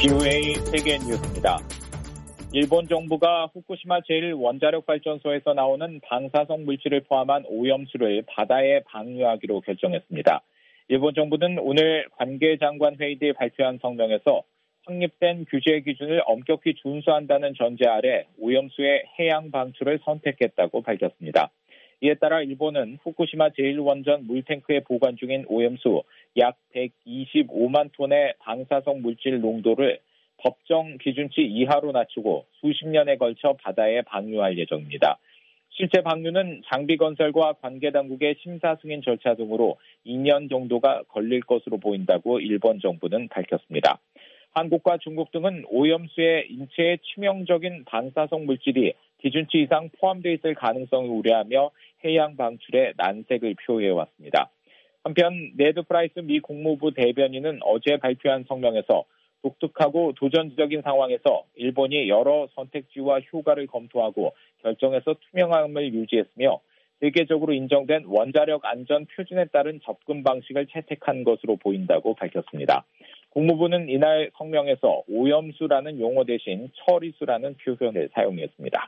BOA 세계 뉴스입니다. 일본 정부가 후쿠시마 제1원자력발전소에서 나오는 방사성 물질을 포함한 오염수를 바다에 방류하기로 결정했습니다. 일본 정부는 오늘 관계장관 회의 때 발표한 성명에서 확립된 규제 기준을 엄격히 준수한다는 전제 아래 오염수의 해양 방출을 선택했다고 밝혔습니다. 이에 따라 일본은 후쿠시마 제1원전 물탱크에 보관 중인 오염수 약 125만 톤의 방사성 물질 농도를 법정 기준치 이하로 낮추고 수십 년에 걸쳐 바다에 방류할 예정입니다. 실제 방류는 장비 건설과 관계 당국의 심사 승인 절차 등으로 2년 정도가 걸릴 것으로 보인다고 일본 정부는 밝혔습니다. 한국과 중국 등은 오염수의 인체에 치명적인 방사성 물질이 기준치 이상 포함되어 있을 가능성을 우려하며 해양 방출에 난색을 표해왔습니다. 한편 네드 프라이스 미 국무부 대변인은 어제 발표한 성명에서 독특하고 도전적인 상황에서 일본이 여러 선택지와 효과를 검토하고 결정에서 투명함을 유지했으며 세계적으로 인정된 원자력 안전 표준에 따른 접근 방식을 채택한 것으로 보인다고 밝혔습니다. 국무부는 이날 성명에서 오염수라는 용어 대신 처리수라는 표현을 사용했습니다.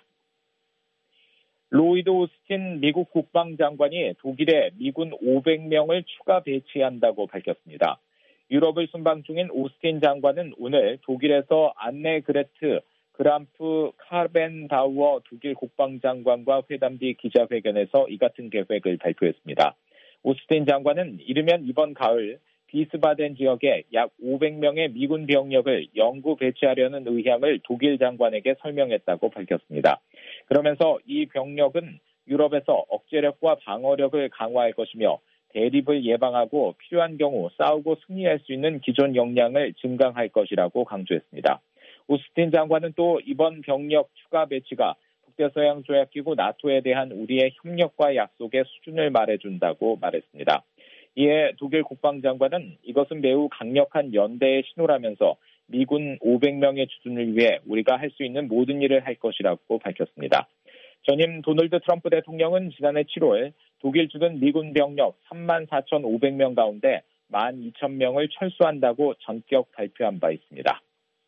로이드 오스틴 미국 국방장관이 독일에 미군 500명을 추가 배치한다고 밝혔습니다. 유럽을 순방 중인 오스틴 장관은 오늘 독일에서 안네 그레트 그람프 카벤다우어 독일 국방장관과 회담 뒤 기자회견에서 이 같은 계획을 발표했습니다. 오스틴 장관은 이르면 이번 가을 비스바덴 지역에 약 500명의 미군 병력을 영구 배치하려는 의향을 독일 장관에게 설명했다고 밝혔습니다. 그러면서 이 병력은 유럽에서 억제력과 방어력을 강화할 것이며 대립을 예방하고 필요한 경우 싸우고 승리할 수 있는 기존 역량을 증강할 것이라고 강조했습니다. 오스틴 장관은 또 이번 병력 추가 배치가 북대서양조약기구 나토에 대한 우리의 협력과 약속의 수준을 말해준다고 말했습니다. 이에 독일 국방장관은 이것은 매우 강력한 연대의 신호라면서 미군 500명의 주둔을 위해 우리가 할 수 있는 모든 일을 할 것이라고 밝혔습니다. 전임 도널드 트럼프 대통령은 지난해 7월 독일 주둔 미군 병력 34,500명 가운데 12,000명을 철수한다고 전격 발표한 바 있습니다.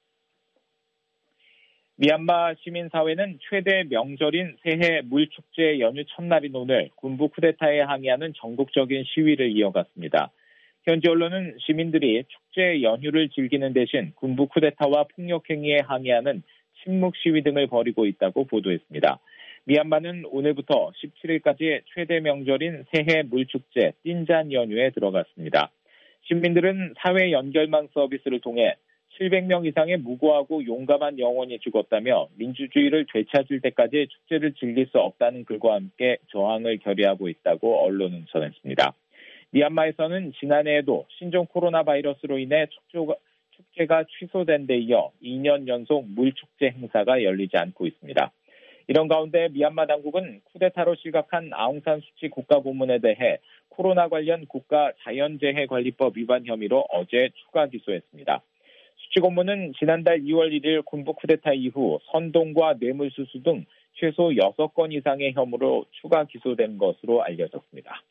미얀마 시민사회는 최대 명절인 새해 물축제 연휴 첫날인 오늘 군부 쿠데타에 항의하는 전국적인 시위를 이어갔습니다. 현지 언론은 시민들이 축제 연휴를 즐기는 대신 군부 쿠데타와 폭력행위에 항의하는 침묵 시위 등을 벌이고 있다고 보도했습니다. 미얀마는 오늘부터 17일까지 최대 명절인 새해 물축제 띵잔 연휴에 들어갔습니다. 시민들은 사회 연결망 서비스를 통해 700명 이상의 무고하고 용감한 영혼이 죽었다며 민주주의를 되찾을 때까지 축제를 즐길 수 없다는 글과 함께 저항을 결의하고 있다고 언론은 전했습니다. 미얀마에서는 지난해에도 신종 코로나 바이러스로 인해 축제가 취소된 데 이어 2년 연속 물축제 행사가 열리지 않고 있습니다. 이런 가운데 미얀마 당국은 쿠데타로 실각한 아웅산 수치 국가고문에 대해 코로나 관련 국가 자연재해관리법 위반 혐의로 어제 추가 기소했습니다. 수치 고문은 지난달 2월 1일 군부 쿠데타 이후 선동과 뇌물수수 등 최소 6건 이상의 혐의로 추가 기소된 것으로 알려졌습니다.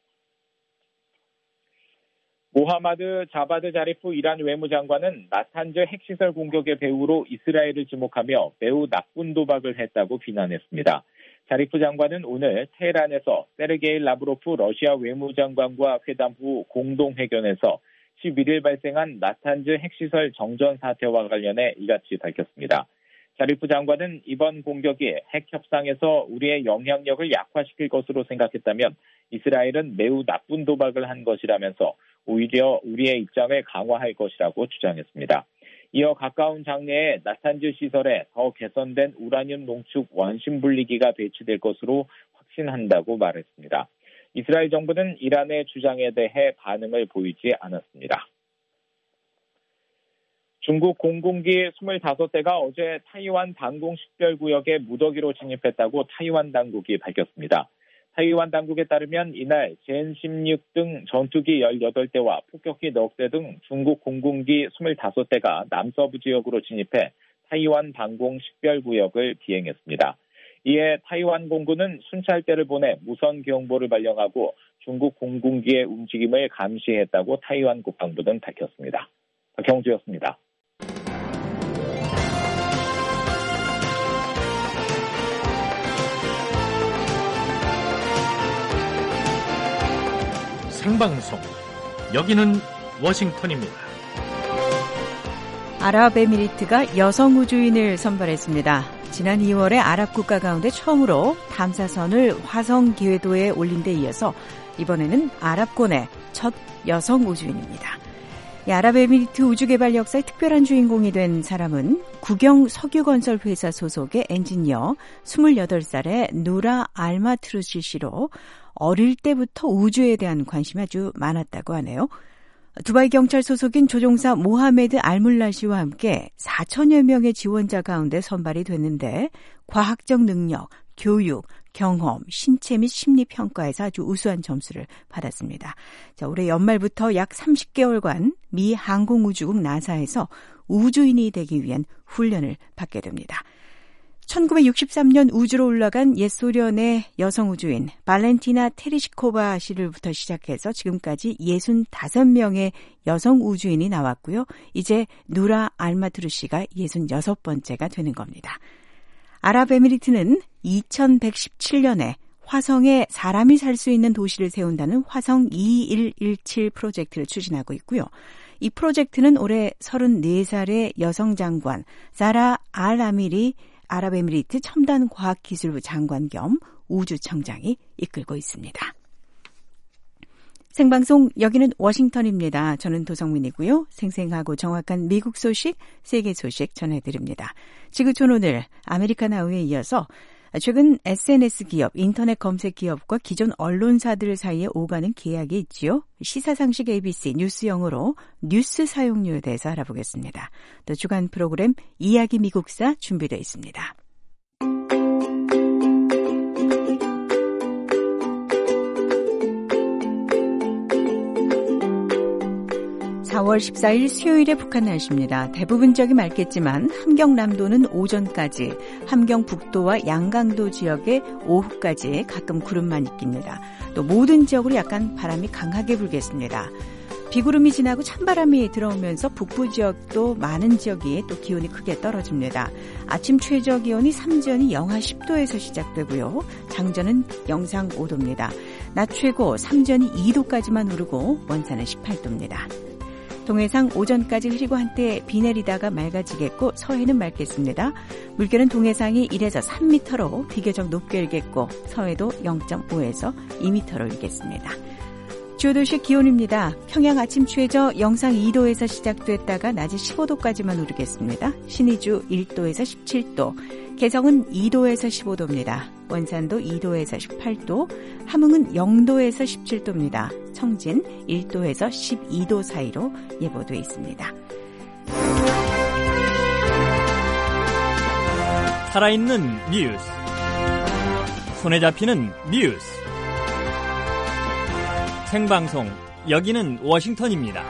모하마드 자바드 자리프 이란 외무장관은 나탄즈 핵시설 공격의 배후로 이스라엘을 지목하며 매우 나쁜 도박을 했다고 비난했습니다. 자리프 장관은 오늘 테헤란에서 세르게이 라브로프 러시아 외무장관과 회담 후 공동회견에서 11일 발생한 나탄즈 핵시설 정전 사태와 관련해 이같이 밝혔습니다. 자리프 장관은 이번 공격이 핵 협상에서 우리의 영향력을 약화시킬 것으로 생각했다면 이스라엘은 매우 나쁜 도박을 한 것이라면서 오히려 우리의 입장을 강화할 것이라고 주장했습니다. 이어 가까운 장래에 나탄즈 시설에 더 개선된 우라늄 농축 원심 분리기가 배치될 것으로 확신한다고 말했습니다. 이스라엘 정부는 이란의 주장에 대해 반응을 보이지 않았습니다. 중국 공군기 25대가 어제 타이완 방공 식별구역에 무더기로 진입했다고 타이완 당국이 밝혔습니다. 타이완 당국에 따르면 이날 젠16 등 전투기 18대와 폭격기 9대 등 중국 공군기 25대가 남서부 지역으로 진입해 타이완 방공 식별구역을 비행했습니다. 이에 타이완 공군은 순찰대를 보내 무선 경보를 발령하고 중국 공군기의 움직임을 감시했다고 타이완 국방부는 밝혔습니다. 박형주였습니다. 생방송. 여기는 워싱턴입니다. 아랍에미리트가 여성 우주인을 선발했습니다. 지난 2월에 아랍 국가 가운데 처음으로 탐사선을 화성 기궤도에 올린 데 이어서 이번에는 아랍권의 첫 여성 우주인입니다. 이 아랍에미리트 우주개발 역사의 특별한 주인공이 된 사람은 국영 석유건설 회사 소속의 엔지니어 28살의 누라 알마트루시 씨로 어릴 때부터 우주에 대한 관심이 아주 많았다고 하네요. 두바이 경찰 소속인 조종사 모하메드 알물라 씨와 함께 4천여 명의 지원자 가운데 선발이 됐는데 과학적 능력, 교육, 경험, 신체 및 심리 평가에서 아주 우수한 점수를 받았습니다. 자, 올해 연말부터 약 30개월간 미 항공우주국 나사에서 우주인이 되기 위한 훈련을 받게 됩니다. 1963년 우주로 올라간 옛 소련의 여성 우주인 발렌티나 테리시코바 씨를부터 시작해서 지금까지 65명의 여성 우주인이 나왔고요. 이제 누라 알마트루 씨가 66번째가 되는 겁니다. 아랍에미리트는 2117년에 화성에 사람이 살 수 있는 도시를 세운다는 화성 2117 프로젝트를 추진하고 있고요. 이 프로젝트는 올해 34살의 여성 장관 사라 알 아미리 아랍에미리트 첨단과학기술부 장관 겸 우주청장이 이끌고 있습니다. 생방송 여기는 워싱턴입니다. 저는 도성민이고요. 생생하고 정확한 미국 소식, 세계 소식 전해드립니다. 지구촌 오늘 아메리카나우에 이어서 최근 SNS 기업, 인터넷 검색 기업과 기존 언론사들 사이에 오가는 계약이 있지요. 시사상식 ABC 뉴스영어로 뉴스 사용료에 대해서 알아보겠습니다. 또 주간 프로그램 이야기 미국사 준비되어 있습니다. 4월 14일 수요일에 북한 날씨입니다. 대부분 지역이 맑겠지만 함경남도는 오전까지, 함경북도와 양강도 지역에 오후까지 가끔 구름만 있깁니다. 또 모든 지역으로 약간 바람이 강하게 불겠습니다. 비구름이 지나고 찬바람이 들어오면서 북부 지역도 많은 지역이 또 기온이 크게 떨어집니다. 아침 최저 기온이 삼전이 영하 10도에서 시작되고요. 장전은 영상 5도입니다. 낮 최고 삼전이 2도까지만 오르고 원산은 18도입니다. 동해상 오전까지 흐리고 한때 비 내리다가 맑아지겠고 서해는 맑겠습니다. 물결은 동해상이 1에서 3m로 비교적 높게 일겠고 서해도 0.5에서 2m로 일겠습니다. 주요 도시 기온입니다. 평양 아침 최저 영상 2도에서 시작됐다가 낮에 15도까지만 오르겠습니다. 신의주 1도에서 17도, 개성은 2도에서 15도입니다. 원산도 2도에서 18도, 함흥은 0도에서 17도입니다. 청진 1도에서 12도 사이로 예보되어 있습니다. 살아있는 뉴스, 손에 잡히는 뉴스, 생방송 여기는 워싱턴입니다.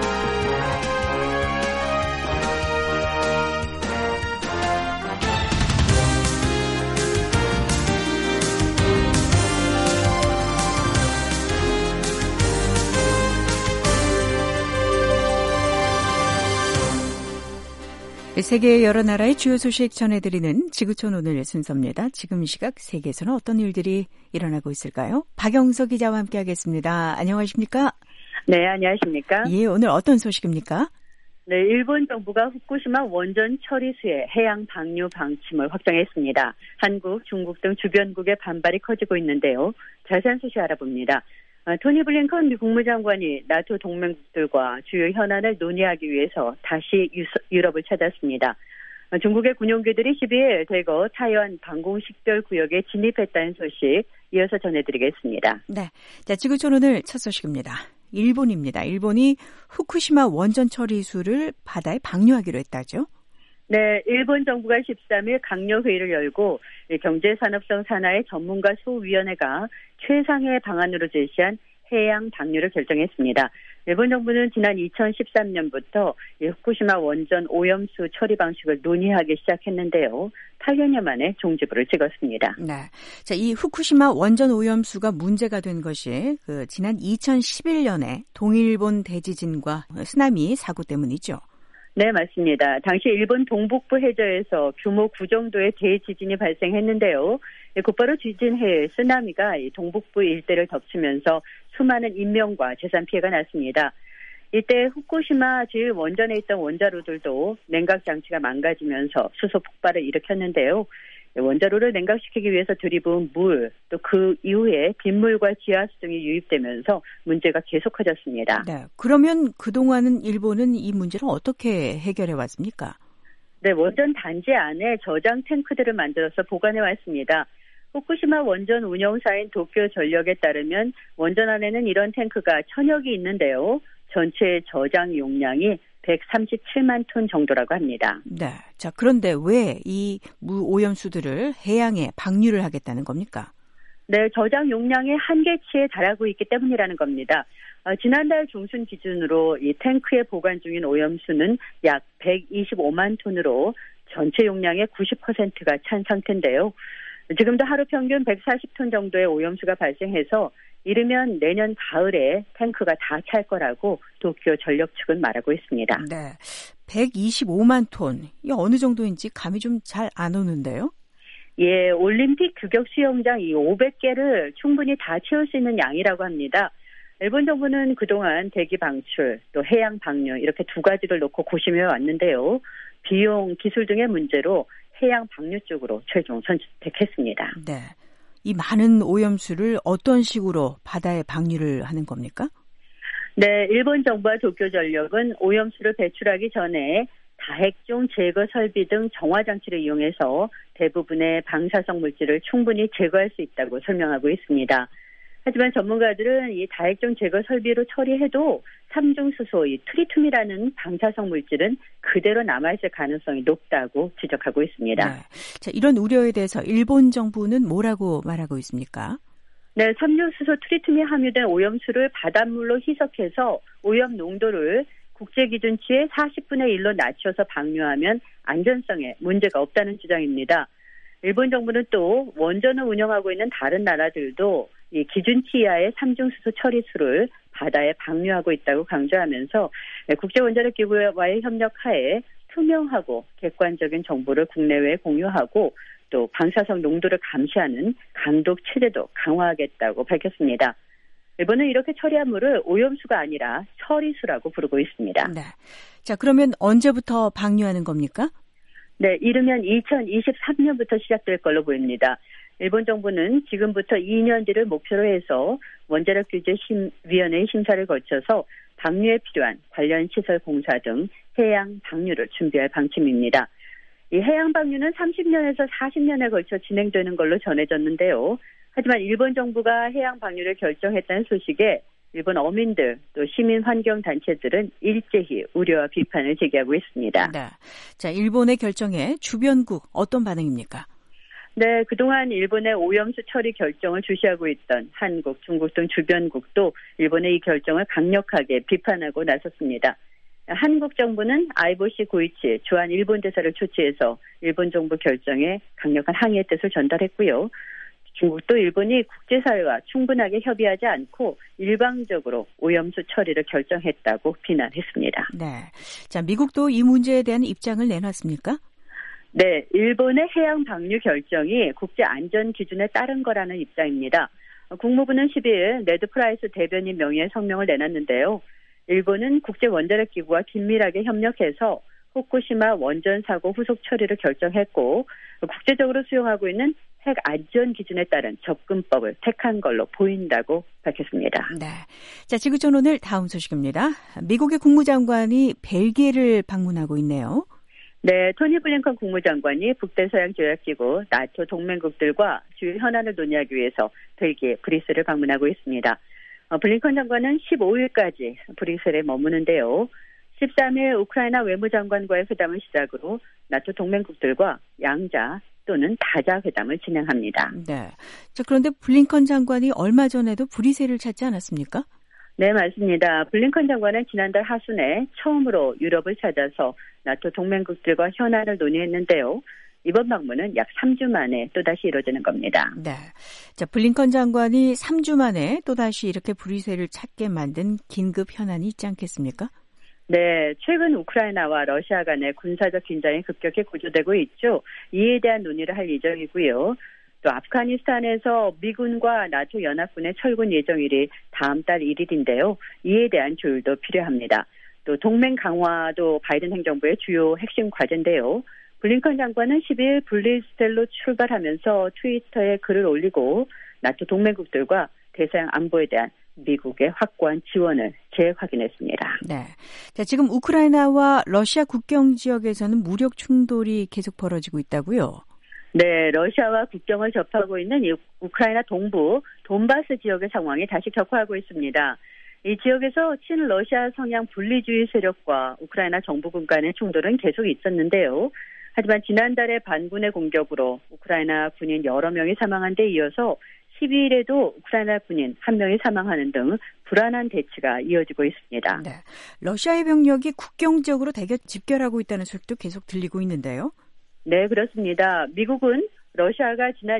세계의 여러 나라의 주요 소식 전해드리는 지구촌 오늘 순서입니다. 지금 이 시각 세계에서는 어떤 일들이 일어나고 있을까요? 박영석 기자와 함께하겠습니다. 안녕하십니까? 네, 안녕하십니까? 예, 오늘 어떤 소식입니까? 네, 일본 정부가 후쿠시마 원전 처리수의 해양 방류 방침을 확정했습니다. 한국, 중국 등 주변국의 반발이 커지고 있는데요. 자세한 소식 알아봅니다. 토니 블링컨 미 국무장관이 나토 동맹국들과 주요 현안을 논의하기 위해서 다시 유럽을 찾았습니다. 중국의 군용기들이 12일 대거 타이완 방공식별구역에 진입했다는 소식 이어서 전해드리겠습니다. 네, 자 지구촌 오늘 첫 소식입니다. 일본입니다. 일본이 후쿠시마 원전 처리수를 바다에 방류하기로 했다죠? 네, 일본 정부가 13일 강요회의를 열고 경제산업성 산하의 전문가 소위원회가 최상의 방안으로 제시한 해양 방류를 결정했습니다. 일본 정부는 지난 2013년부터 후쿠시마 원전 오염수 처리 방식을 논의하기 시작했는데요. 8년여 만에 종지부를 찍었습니다. 네, 자, 이 후쿠시마 원전 오염수가 문제가 된 것이 지난 2011년에 동일본 대지진과 쓰나미 사고 때문이죠. 네, 맞습니다. 당시 일본 동북부 해저에서 규모 9 정도의 대지진이 발생했는데요. 곧바로 뒤진 해에 쓰나미가 동북부 일대를 덮치면서 수많은 인명과 재산 피해가 났습니다. 이때 후쿠시마 제1원전에 있던 원자로들도 냉각 장치가 망가지면서 수소 폭발을 일으켰는데요. 원자로를 냉각시키기 위해서 들이부은 물, 또 그 이후에 빗물과 지하수 등이 유입되면서 문제가 계속 커졌습니다. 네, 그러면 그동안은 일본은 이 문제를 어떻게 해결해 왔습니까? 네, 원전 단지 안에 저장 탱크들을 만들어서 보관해 왔습니다. 후쿠시마 원전 운영사인 도쿄전력에 따르면 원전 안에는 이런 탱크가 1000여 개 있는데요. 전체 저장 용량이 137만 톤 정도라고 합니다. 네. 자, 그런데 왜 이 오염수들을 해양에 방류를 하겠다는 겁니까? 네, 저장 용량의 한계치에 달하고 있기 때문이라는 겁니다. 지난달 중순 기준으로 이 탱크에 보관 중인 오염수는 약 125만 톤으로 전체 용량의 90%가 찬 상태인데요. 지금도 하루 평균 140톤 정도의 오염수가 발생해서 이르면 내년 가을에 탱크가 다 찰 거라고 도쿄 전력 측은 말하고 있습니다. 네, 125만 톤. 이 어느 정도인지 감이 좀 잘 안 오는데요? 예, 올림픽 규격 수영장 이 500개를 충분히 다 채울 수 있는 양이라고 합니다. 일본 정부는 그동안 대기 방출, 또 해양 방류 이렇게 두 가지를 놓고 고심해 왔는데요. 비용, 기술 등의 문제로 해양 방류 쪽으로 최종 선택했습니다. 네. 이 많은 오염수를 어떤 식으로 바다에 방류를 하는 겁니까? 네, 일본 정부와 도쿄전력은 오염수를 배출하기 전에 다핵종 제거 설비 등 정화 장치를 이용해서 대부분의 방사성 물질을 충분히 제거할 수 있다고 설명하고 있습니다. 하지만 전문가들은 이 다핵종 제거 설비로 처리해도 삼중수소, 이 트리튬이라는 방사성 물질은 그대로 남아있을 가능성이 높다고 지적하고 있습니다. 네. 자, 이런 우려에 대해서 일본 정부는 뭐라고 말하고 있습니까? 네, 삼중수소 트리튬이 함유된 오염수를 바닷물로 희석해서 오염 농도를 국제기준치의 40분의 1로 낮춰서 방류하면 안전성에 문제가 없다는 주장입니다. 일본 정부는 또 원전을 운영하고 있는 다른 나라들도 이 기준치 이하의 삼중수소 처리수를 바다에 방류하고 있다고 강조하면서 국제원자력기구와의 협력하에 투명하고 객관적인 정보를 국내외에 공유하고 또 방사성 농도를 감시하는 감독 체제도 강화하겠다고 밝혔습니다. 일본은 이렇게 처리한 물을 오염수가 아니라 처리수라고 부르고 있습니다. 네. 자, 그러면 언제부터 방류하는 겁니까? 네, 이르면 2023년부터 시작될 걸로 보입니다. 일본 정부는 지금부터 2년 뒤를 목표로 해서 원자력 규제 위원회의 심사를 거쳐서 방류에 필요한 관련 시설 공사 등 해양 방류를 준비할 방침입니다. 이 해양 방류는 30년에서 40년에 걸쳐 진행되는 걸로 전해졌는데요. 하지만 일본 정부가 해양 방류를 결정했다는 소식에 일본 어민들 또 시민 환경 단체들은 일제히 우려와 비판을 제기하고 있습니다. 네. 자, 일본의 결정에 주변국 어떤 반응입니까? 네, 그동안 일본의 오염수 처리 결정을 주시하고 있던 한국, 중국 등 주변국도 일본의 이 결정을 강력하게 비판하고 나섰습니다. 한국 정부는 IBC 고이치 주한 일본 대사를 초치해서 일본 정부 결정에 강력한 항의의 뜻을 전달했고요. 중국도 일본이 국제사회와 충분하게 협의하지 않고 일방적으로 오염수 처리를 결정했다고 비난했습니다. 네, 자, 미국도 이 문제에 대한 입장을 내놨습니까? 네, 일본의 해양 방류 결정이 국제 안전 기준에 따른 거라는 입장입니다. 국무부는 12일 네드 프라이스 대변인 명의의 성명을 내놨는데요. 일본은 국제원자력기구와 긴밀하게 협력해서 후쿠시마 원전 사고 후속 처리를 결정했고 국제적으로 수용하고 있는 핵 안전 기준에 따른 접근법을 택한 걸로 보인다고 밝혔습니다. 네, 자, 지구촌 오늘 다음 소식입니다. 미국의 국무장관이 벨기에를 방문하고 있네요. 네, 토니 블링컨 국무장관이 북대서양 조약기구 나토 동맹국들과 주요 현안을 논의하기 위해서 벨기에 브뤼셀을 방문하고 있습니다. 블링컨 장관은 15일까지 브뤼셀에 머무는데요. 13일 우크라이나 외무장관과의 회담을 시작으로 나토 동맹국들과 양자 또는 다자 회담을 진행합니다. 네. 자, 그런데 블링컨 장관이 얼마 전에도 브뤼셀을 찾지 않았습니까? 네, 맞습니다. 블링컨 장관은 지난달 하순에 처음으로 유럽을 찾아서 나토 동맹국들과 현안을 논의했는데요. 이번 방문은 약 3주 만에 또다시 이루어지는 겁니다. 네. 자, 블링컨 장관이 3주 만에 또다시 이렇게 브뤼셀을 찾게 만든 긴급 현안이 있지 않겠습니까? 네, 최근 우크라이나와 러시아 간의 군사적 긴장이 급격히 고조되고 있죠. 이에 대한 논의를 할 예정이고요. 또 아프가니스탄에서 미군과 나토 연합군의 철군 예정일이 다음 달 1일인데요. 이에 대한 조율도 필요합니다. 또 동맹 강화도 바이든 행정부의 주요 핵심 과제인데요. 블링컨 장관은 10일 브뤼셀로 출발하면서 트위터에 글을 올리고 나토 동맹국들과 대서양 안보에 대한 미국의 확고한 지원을 재확인했습니다. 네. 자, 지금 우크라이나와 러시아 국경 지역에서는 무력 충돌이 계속 벌어지고 있다고요? 네, 러시아와 국경을 접하고 있는 우크라이나 동부 돈바스 지역의 상황이 다시 격화하고 있습니다. 이 지역에서 친러시아 성향 분리주의 세력과 우크라이나 정부군 간의 충돌은 계속 있었는데요. 하지만 지난달에 반군의 공격으로 우크라이나 군인 여러 명이 사망한 데 이어서 12일에도 우크라이나 군인 1명이 사망하는 등 불안한 대치가 이어지고 있습니다. 네, 러시아의 병력이 국경 지역으로 대거 집결하고 있다는 소식도 계속 들리고 있는데요. 네, 그렇습니다. 미국은 러시아가 지난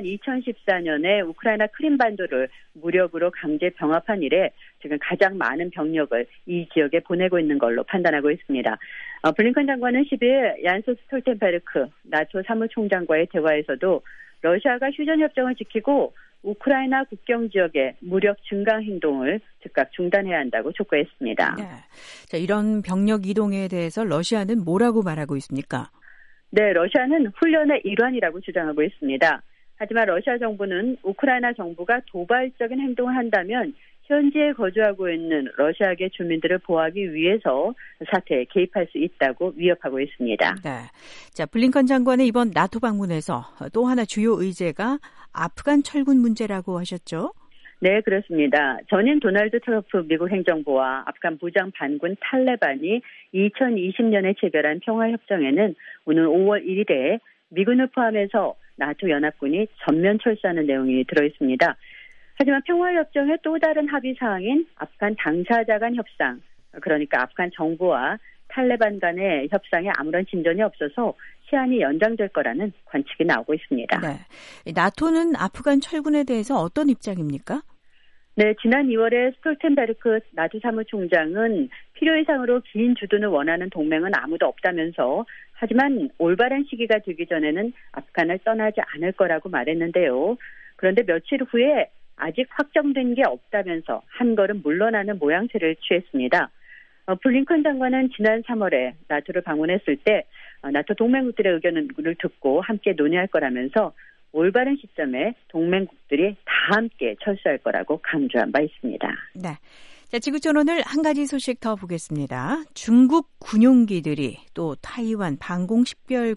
2014년에 우크라이나 크림반도를 무력으로 강제 병합한 이래 지금 가장 많은 병력을 이 지역에 보내고 있는 걸로 판단하고 있습니다. 블링컨 장관은 10일 얀스 스톨텐베르크 나토 사무총장과의 대화에서도 러시아가 휴전협정을 지키고 우크라이나 국경 지역의 무력 증강 행동을 즉각 중단해야 한다고 촉구했습니다. 네. 자, 이런 병력 이동에 대해서 러시아는 뭐라고 말하고 있습니까? 네, 러시아는 훈련의 일환이라고 주장하고 있습니다. 하지만 러시아 정부는 우크라이나 정부가 도발적인 행동을 한다면 현지에 거주하고 있는 러시아계 주민들을 보호하기 위해서 사태에 개입할 수 있다고 위협하고 있습니다. 네. 자, 블링컨 장관의 이번 나토 방문에서 또 하나 주요 의제가 아프간 철군 문제라고 하셨죠? 네, 그렇습니다. 전임 도널드 트럼프 미국 행정부와 아프간 부장 반군 탈레반이 2020년에 체결한 평화협정에는 오늘 5월 1일에 미군을 포함해서 나토 연합군이 전면 철수하는 내용이 들어있습니다. 하지만 평화협정의 또 다른 합의사항인 아프간 당사자 간 협상, 그러니까 아프간 정부와 탈레반 간의 협상에 아무런 진전이 없어서 시한이 연장될 거라는 관측이 나오고 있습니다. 네. 나토는 아프간 철군에 대해서 어떤 입장입니까? 네, 지난 2월에 스톨텐베르크 나토 사무총장은 필요 이상으로 긴 주둔을 원하는 동맹은 아무도 없다면서 하지만 올바른 시기가 되기 전에는 아프간을 떠나지 않을 거라고 말했는데요. 그런데 며칠 후에 아직 확정된 게 없다면서 한 걸음 물러나는 모양새를 취했습니다. 블링컨 장관은 지난 3월에 나토를 방문했을 때 나토 동맹국들의 의견을 듣고 함께 논의할 거라면서 올바른 시점에 동맹국들이 다 함께 철수할 거라고 강조한 바 있습니다. 네. 자, 지구촌 오늘 한 가지 소식 더 보겠습니다. 중국 군용기들이 또 타이완 방공 식별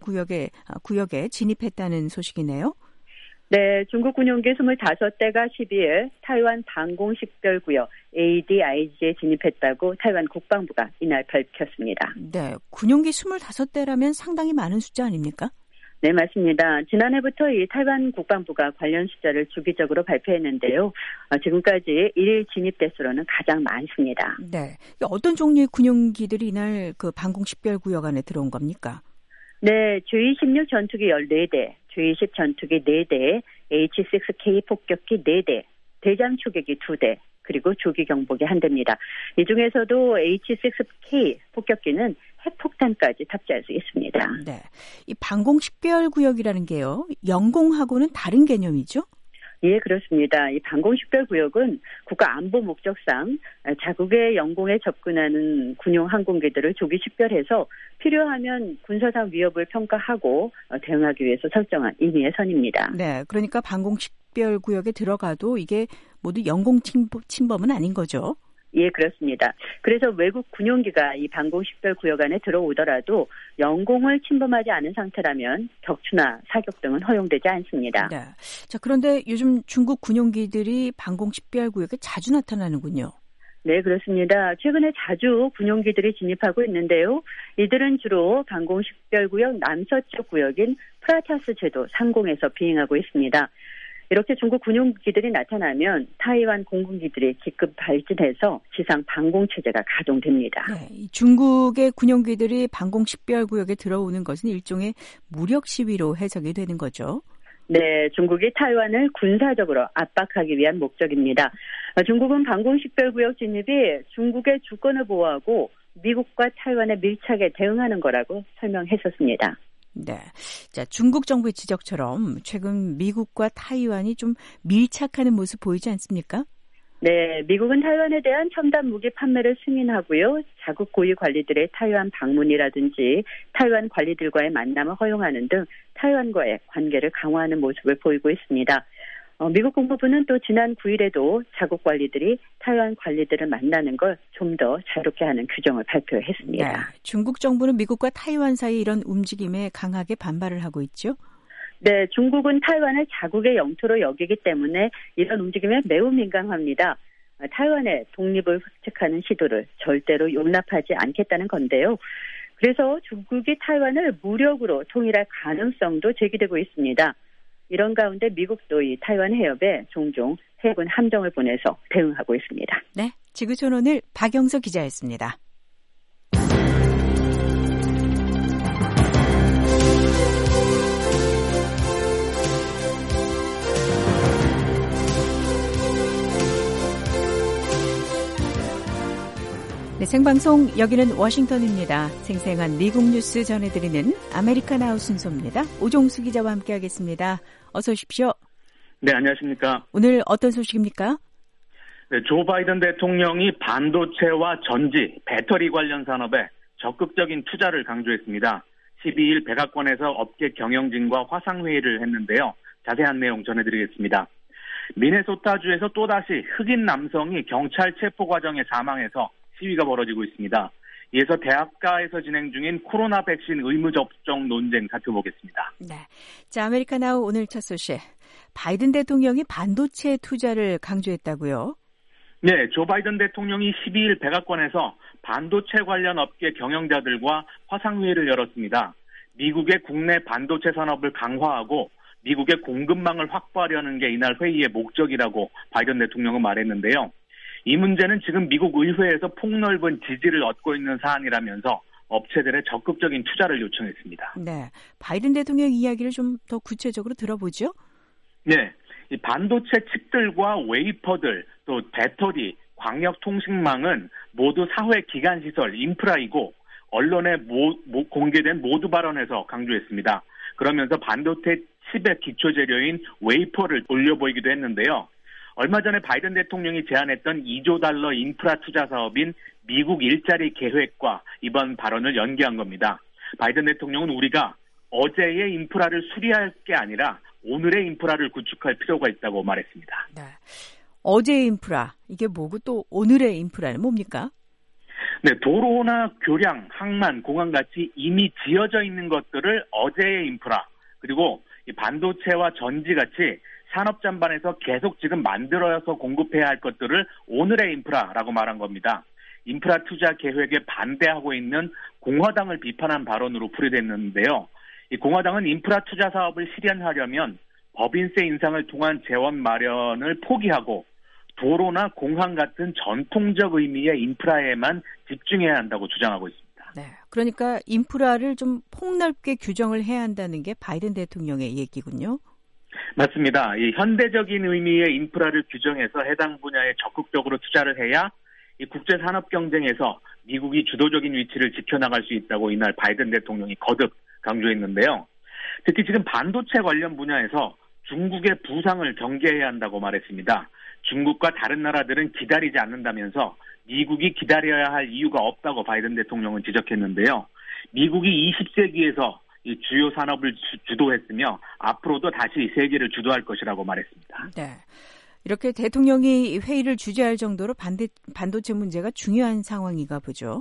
구역에 진입했다는 소식이네요. 네, 중국 군용기 25대가 12일 타이완 방공식별구역 ADIG에 진입했다고 타이완 국방부가 이날 밝혔습니다. 네, 군용기 25대라면 상당히 많은 숫자 아닙니까? 네, 맞습니다. 지난해부터 이 타이완 국방부가 관련 숫자를 주기적으로 발표했는데요. 지금까지 1일 진입 대수로는 가장 많습니다. 네, 어떤 종류의 군용기들이 이날 그 방공식별구역 안에 들어온 겁니까? 네, J-16 전투기 14대, J-10 전투기 4대, H-6K 폭격기 4대, 대잠 초계기 2대, 그리고 조기 경보기 1대입니다. 이 중에서도 H-6K 폭격기는 핵폭탄까지 탑재할 수 있습니다. 네, 이 방공식별구역이라는 게요, 영공하고는 다른 개념이죠? 예, 그렇습니다. 이 방공식별구역은 국가 안보 목적상 자국의 영공에 접근하는 군용 항공기들을 조기 식별해서 필요하면 군사상 위협을 평가하고 대응하기 위해서 설정한 임의의 선입니다. 네, 그러니까 방공식별구역에 들어가도 이게 모두 영공 침범은 아닌 거죠? 예, 그렇습니다. 그래서 외국 군용기가 이 방공식별구역 안에 들어오더라도 영공을 침범하지 않은 상태라면 격추나 사격 등은 허용되지 않습니다. 네. 자, 그런데 요즘 중국 군용기들이 방공식별구역에 자주 나타나는군요. 네, 그렇습니다. 최근에 자주 군용기들이 진입하고 있는데요. 이들은 주로 방공식별구역 남서쪽 구역인 프라타스 제도 상공에서 비행하고 있습니다. 이렇게 중국 군용기들이 나타나면 타이완 공군기들이 기급 발진해서 지상 방공체제가 가동됩니다. 네, 중국의 군용기들이 방공식별구역에 들어오는 것은 일종의 무력 시위로 해석이 되는 거죠. 네, 중국이 타이완을 군사적으로 압박하기 위한 목적입니다. 중국은 방공식별구역 진입이 중국의 주권을 보호하고 미국과 타이완에 밀착에 대응하는 거라고 설명했었습니다. 네. 자, 중국 정부의 지적처럼 최근 미국과 타이완이 좀 밀착하는 모습 보이지 않습니까? 네, 미국은 타이완에 대한 첨단 무기 판매를 승인하고요. 자국 고위 관리들의 타이완 방문이라든지 타이완 관리들과의 만남을 허용하는 등 타이완과의 관계를 강화하는 모습을 보이고 있습니다. 미국 국무부는 또 지난 9일에도 자국 관리들이 타이완 관리들을 만나는 걸 좀 더 자유롭게 하는 규정을 발표했습니다. 네, 중국 정부는 미국과 타이완 사이 이런 움직임에 강하게 반발을 하고 있죠? 네, 중국은 타이완을 자국의 영토로 여기기 때문에 이런 움직임에 매우 민감합니다. 타이완의 독립을 획책하는 시도를 절대로 용납하지 않겠다는 건데요. 그래서 중국이 타이완을 무력으로 통일할 가능성도 제기되고 있습니다. 이런 가운데 미국도 이 타이완 해협에 종종 해군 함정을 보내서 대응하고 있습니다. 네, 지구촌 오늘 박영서 기자였습니다. 네, 생방송 여기는 워싱턴입니다. 생생한 미국 뉴스 전해드리는 아메리카 나우 순서입니다. 오종수 기자와 함께하겠습니다. 어서 오십시오. 네, 안녕하십니까. 오늘 어떤 소식입니까? 네, 조 바이든 대통령이 반도체와 전지, 배터리 관련 산업에 적극적인 투자를 강조했습니다. 12일 백악관에서 업계 경영진과 화상회의를 했는데요. 자세한 내용 전해드리겠습니다. 미네소타주에서 또다시 흑인 남성이 경찰 체포 과정에 사망해서 시위가 벌어지고 있습니다. 이에서 대학가에서 진행 중인 코로나 백신 의무 접종 논쟁 살펴보겠습니다. 네, 자, 아메리카 나우 오늘 첫 소식. 바이든 대통령이 반도체 투자를 강조했다고요? 네, 조 바이든 대통령이 12일 백악관에서 반도체 관련 업계 경영자들과 화상회의를 열었습니다. 미국의 국내 반도체 산업을 강화하고 미국의 공급망을 확보하려는 게 이날 회의의 목적이라고 바이든 대통령은 말했는데요. 이 문제는 지금 미국 의회에서 폭넓은 지지를 얻고 있는 사안이라면서 업체들의 적극적인 투자를 요청했습니다. 네, 바이든 대통령 이야기를 좀 더 구체적으로 들어보죠. 네, 이 반도체 칩들과 웨이퍼들, 또 배터리, 광역통신망은 모두 사회 기간시설, 인프라이고 언론에 공개된 모두 발언에서 강조했습니다. 그러면서 반도체 칩의 기초재료인 웨이퍼를 올려보이기도 했는데요. 얼마 전에 바이든 대통령이 제안했던 2조 달러 인프라 투자 사업인 미국 일자리 계획과 이번 발언을 연계한 겁니다. 바이든 대통령은 우리가 어제의 인프라를 수리할 게 아니라 오늘의 인프라를 구축할 필요가 있다고 말했습니다. 네. 어제의 인프라, 이게 뭐고 또 오늘의 인프라는 뭡니까? 네, 도로나 교량, 항만, 공항 같이 이미 지어져 있는 것들을 어제의 인프라, 그리고 이 반도체와 전지 같이 산업 전반에서 계속 지금 만들어서 공급해야 할 것들을 오늘의 인프라라고 말한 겁니다. 인프라 투자 계획에 반대하고 있는 공화당을 비판한 발언으로 풀이됐는데요. 이 공화당은 인프라 투자 사업을 실현하려면 법인세 인상을 통한 재원 마련을 포기하고 도로나 공항 같은 전통적 의미의 인프라에만 집중해야 한다고 주장하고 있습니다. 네, 그러니까 인프라를 좀 폭넓게 규정을 해야 한다는 게 바이든 대통령의 얘기군요. 맞습니다. 이 현대적인 의미의 인프라를 규정해서 해당 분야에 적극적으로 투자를 해야 이 국제 산업 경쟁에서 미국이 주도적인 위치를 지켜나갈 수 있다고 이날 바이든 대통령이 거듭 강조했는데요. 특히 지금 반도체 관련 분야에서 중국의 부상을 경계해야 한다고 말했습니다. 중국과 다른 나라들은 기다리지 않는다면서 미국이 기다려야 할 이유가 없다고 바이든 대통령은 지적했는데요. 미국이 20세기에서 이 주요 산업을 주도했으며 앞으로도 다시 세계를 주도할 것이라고 말했습니다. 네, 이렇게 대통령이 회의를 주재할 정도로 반도체 문제가 중요한 상황인가 보죠.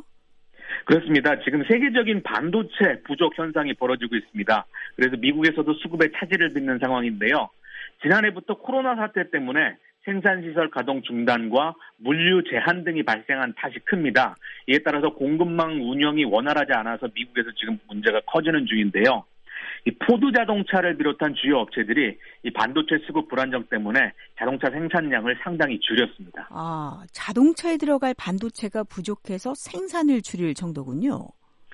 그렇습니다. 지금 세계적인 반도체 부족 현상이 벌어지고 있습니다. 그래서 미국에서도 수급에 차질을 빚는 상황인데요. 지난해부터 코로나 사태 때문에 생산시설 가동 중단과 물류 제한 등이 발생한 탓이 큽니다. 이에 따라서 공급망 운영이 원활하지 않아서 미국에서 지금 문제가 커지는 중인데요. 이 포드 자동차를 비롯한 주요 업체들이 이 반도체 수급 불안정 때문에 자동차 생산량을 상당히 줄였습니다. 아, 자동차에 들어갈 반도체가 부족해서 생산을 줄일 정도군요.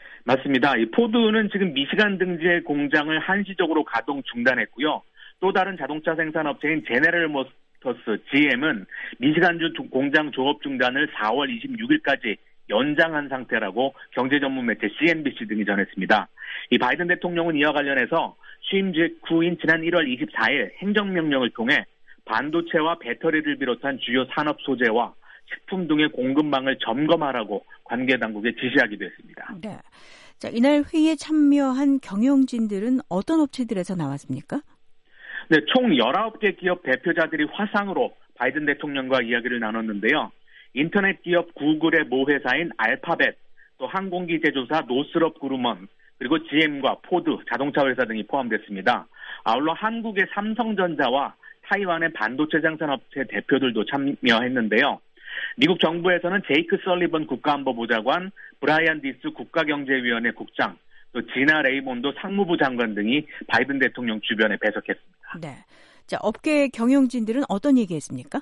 맞습니다. 이 포드는 지금 미시간 등지의 공장을 한시적으로 가동 중단했고요. 또 다른 자동차 생산업체인 제네럴 모터스 GM은 미시간주 공장 조업 중단을 4월 26일까지 연장한 상태라고 경제 전문 매체 CNBC 등이 전했습니다. 이 바이든 대통령은 이와 관련해서 취임 직후인 지난 1월 24일 행정명령을 통해 반도체와 배터리를 비롯한 주요 산업 소재와 식품 등의 공급망을 점검하라고 관계 당국에 지시하기도 했습니다. 네. 자, 이날 회의에 참여한 경영진들은 어떤 업체들에서 나왔습니까? 네, 총 19개 기업 대표자들이 화상으로 바이든 대통령과 이야기를 나눴는데요. 인터넷 기업 구글의 모회사인 알파벳, 또 항공기 제조사 노스럽 그루먼, 그리고 GM과 포드, 자동차 회사 등이 포함됐습니다. 아울러 한국의 삼성전자와 타이완의 반도체 생산업체 대표들도 참여했는데요. 미국 정부에서는 제이크 설리번 국가안보보좌관, 브라이언 디스 국가경제위원회 국장, 또 지나 레이몬도 상무부 장관 등이 바이든 대통령 주변에 배석했습니다. 네. 자, 업계 경영진들은 어떤 얘기했습니까?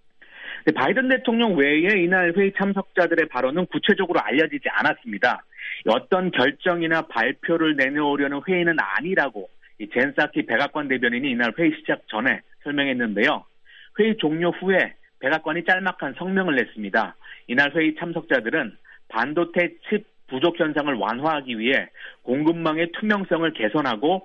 네, 바이든 대통령 외에 이날 회의 참석자들의 발언은 구체적으로 알려지지 않았습니다. 어떤 결정이나 발표를 내놓으려는 회의는 아니라고 젠 사키 백악관 대변인이 이날 회의 시작 전에 설명했는데요. 회의 종료 후에 백악관이 짤막한 성명을 냈습니다. 이날 회의 참석자들은 반도체 칩 부족 현상을 완화하기 위해 공급망의 투명성을 개선하고